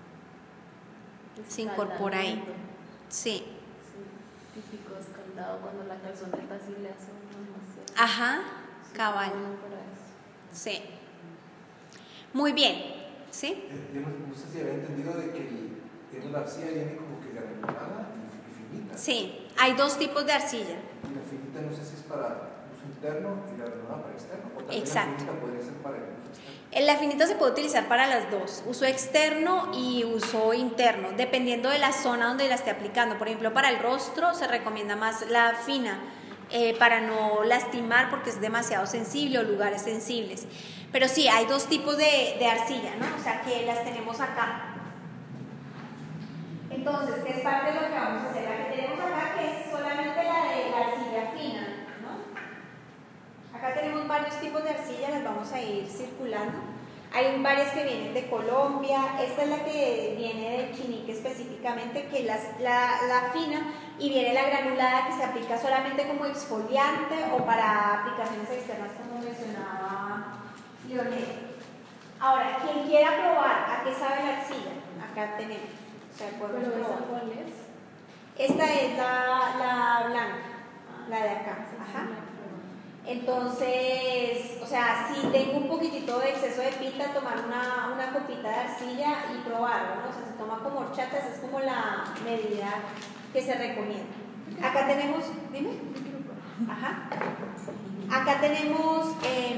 se incorpora ahí. Sí. Típico escaldado cuando la calzoneta sí le hace un demasiado. Ajá, cabal. Sí. Muy bien, ¿sí? No sé si había entendido de que la arcilla viene como que granulada y finita. Sí, hay dos tipos de arcilla. Y la finita no sé si es para uso interno y la granulada para externo. O también Exacto. la finita podría ser para el uso externo. La finita se puede utilizar para las dos, uso externo y uso interno, dependiendo de la zona donde la esté aplicando. Por ejemplo, para el rostro se recomienda más la fina, para no lastimar porque es demasiado sensible o lugares sensibles. Pero sí, hay dos tipos de arcilla, ¿no? O sea, que las tenemos acá. Entonces, ¿qué es parte de lo que vamos a hacer? La que tenemos acá, que es solamente la de la arcilla fina, ¿no? Acá tenemos varios tipos de arcilla, las vamos a ir circulando. Hay varias que vienen de Colombia, esta es la que viene de Chinique específicamente, que es la fina, y viene la granulada que se aplica solamente como exfoliante o para aplicaciones externas, como mencionaba Leonel. Ahora, quien quiera probar a qué sabe la arcilla, acá tenemos. O sea, ¿Pero esa cuál es? Esta es la blanca, la de acá. Ajá. Entonces, o sea, si tengo un poquitito de exceso de pita, tomar una copita de arcilla y probarlo, ¿no? O sea, se toma como horchata, esa es como la medida que se recomienda. Acá tenemos, dime. Ajá. Acá tenemos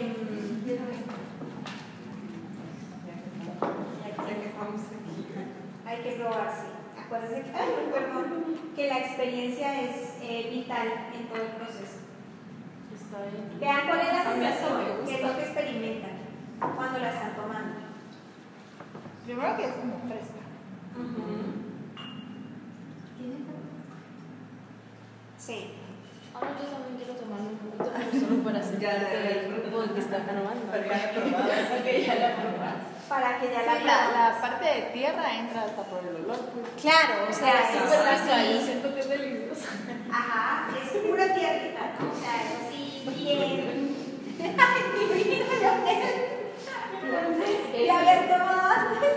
hay que probar, sí. Acuérdense que la experiencia es vital en todo el proceso. Está bien. Vean cuál es la A mí hasta me sensación, gusta. qué es lo que experimentan cuando la están tomando. Primero que es como fresca. Sí. Ahora yo también quiero tomarme un poquito, pero solo para sentir el grupo que está probando. Pero ya la probadas. Ok, ya la probas. Para que ya Sí, la parte de tierra entra hasta por el olor. Pues. Claro, o sea, Sí, es ¿verdad? Yo así. siento que es delicioso. Ajá, es pura tierrita, ¿no? O sea, es así, bien. Ay, divino, ya habías tomado antes.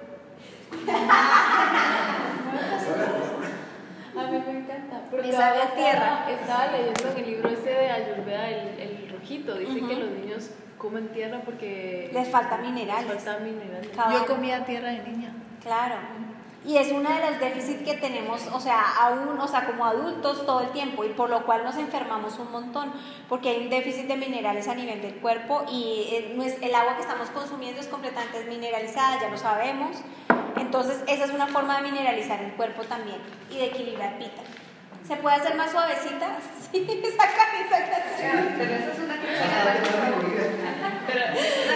A mí me encanta. Me sabe a tierra. Estaba leyendo en el libro ese de Ayurveda, el rojito. Dice que los niños comen tierra porque Les falta minerales. les faltan minerales. Yo comía tierra de niña. Claro. Y es uno de los déficits que tenemos, o sea, aún, o sea, como adultos todo el tiempo, y por lo cual nos enfermamos un montón, porque hay un déficit de minerales a nivel del cuerpo y el agua que estamos consumiendo es completamente desmineralizada, ya lo sabemos. Entonces, esa es una forma de mineralizar el cuerpo también y de equilibrar pita. ¿Se puede hacer más suavecita? Sí, saca. Pero esa es una cucharadita. Pero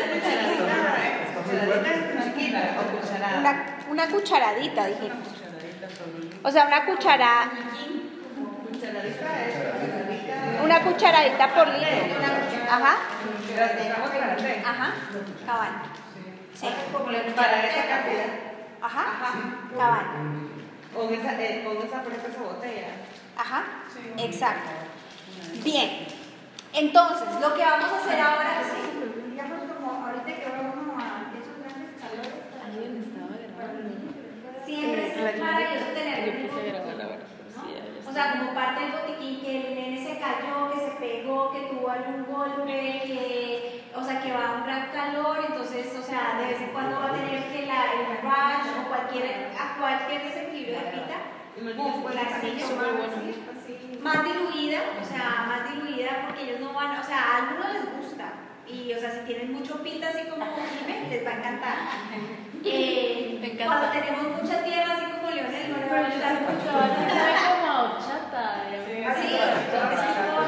una cucharadita chiquita o cucharada. Una cucharadita, dijimos. Cucharadita por O sea, una cucharada, cucharadita es cucharadita. una cucharadita por litro. Ajá, Las que estamos para hacer. ajá, cabal. Sí. Para esa cantidad. Ajá, cabal. Con esa por ejemplo, esa botella. Ajá, exacto. Bien, entonces, lo que vamos a hacer ahora, sí. Digamos como ahorita que vamos a esos grandes calores. Alguien estaba grabando. Siempre es maravilloso tener Yo un puse a botiquín, grabar ahora. ¿no? Sí, ya O sea, como parte del botiquín, que el nene se cayó, que se pegó, que tuvo algún golpe, o sea, que va a un gran calor, entonces, o sea, de vez en cuando va a tener que el rash o cualquier desequilibrio de pita, pues la arcilla súper bueno. más diluida, o sea, más diluida porque ellos no van, o sea, a algunos les gusta y, o sea, si tienen mucho pita así como Jimé, les va a encantar. Me encanta. Cuando tenemos mucha tierra así como Leonel, no le va Pero a yo gustar siento mucho. que ahora sabe como a horchata. Así, es tipo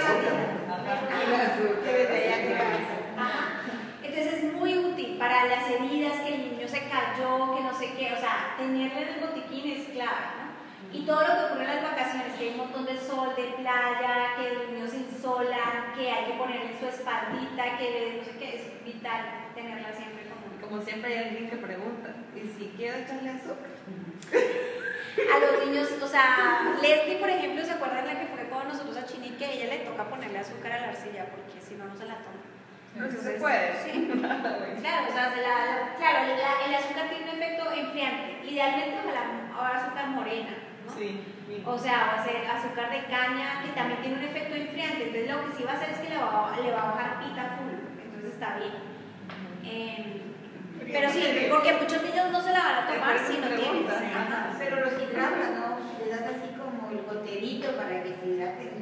Ajá. Entonces es muy útil para las heridas, que el niño se cayó, que no sé qué, o sea, tenerlo en el botiquín es clave, ¿no? Y todo lo que ocurre en las vacaciones, que hay un montón de sol, de playa, que los niños se insolan, que hay que ponerle su espaldita, que no sé qué, es vital tenerla siempre con uno. Como siempre hay alguien que pregunta, ¿y si quiero echarle azúcar? A los niños, o sea, Leslie, por ejemplo, ¿se acuerdan la que fue con nosotros a Chinique? A ella le toca ponerle azúcar a la arcilla porque si no, no se la toma. Pero si se puede. Sí. Claro, o sea, el azúcar tiene un efecto enfriante. Idealmente, ojalá azúcar morena, ¿no? Sí. O sea, va a ser azúcar de caña, que también tiene un efecto enfriante. Entonces, lo que sí va a hacer es que le va a bajar pita full. Entonces, está bien. Pero sí, porque muchos niños no se la van a tomar si no tienen. Pero los hidratas, ¿no? Le das así como el goterito para que se hidrate.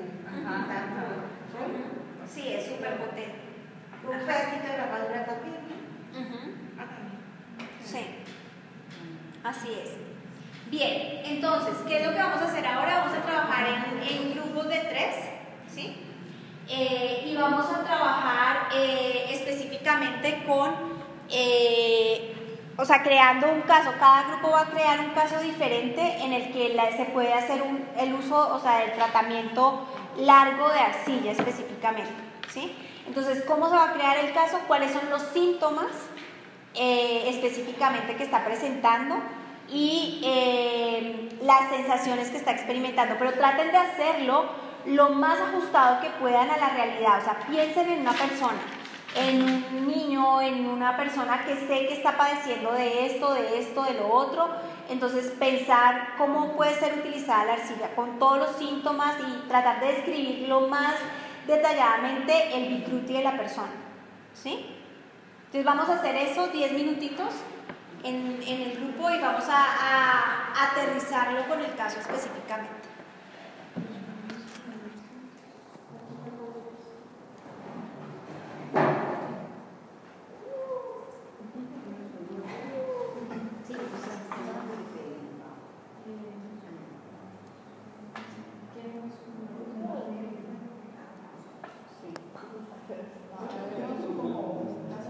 Sí, es súper potente. Un pedacito de rapadura también. Sí, así es. Bien, entonces, ¿qué es lo que vamos a hacer ahora? Vamos a trabajar en grupos de 3, ¿sí? Y vamos a trabajar específicamente con, o sea, creando un caso. Cada grupo va a crear un caso diferente en el que se puede hacer el uso, o sea, el tratamiento largo de arcilla específicamente, ¿sí? Entonces, ¿cómo se va a crear el caso? ¿Cuáles son los síntomas específicamente que está presentando? Y las sensaciones que está experimentando, pero traten de hacerlo lo más ajustado que puedan a la realidad. O sea, piensen en una persona, en un niño, en una persona que sé que está padeciendo de esto, de lo otro. Entonces pensar cómo puede ser utilizada la arcilla con todos los síntomas y tratar de describir lo más detalladamente el Bikruti de la persona, ¿sí? Entonces vamos a hacer eso 10 minutitos en el grupo y vamos a aterrizarlo con el caso específicamente.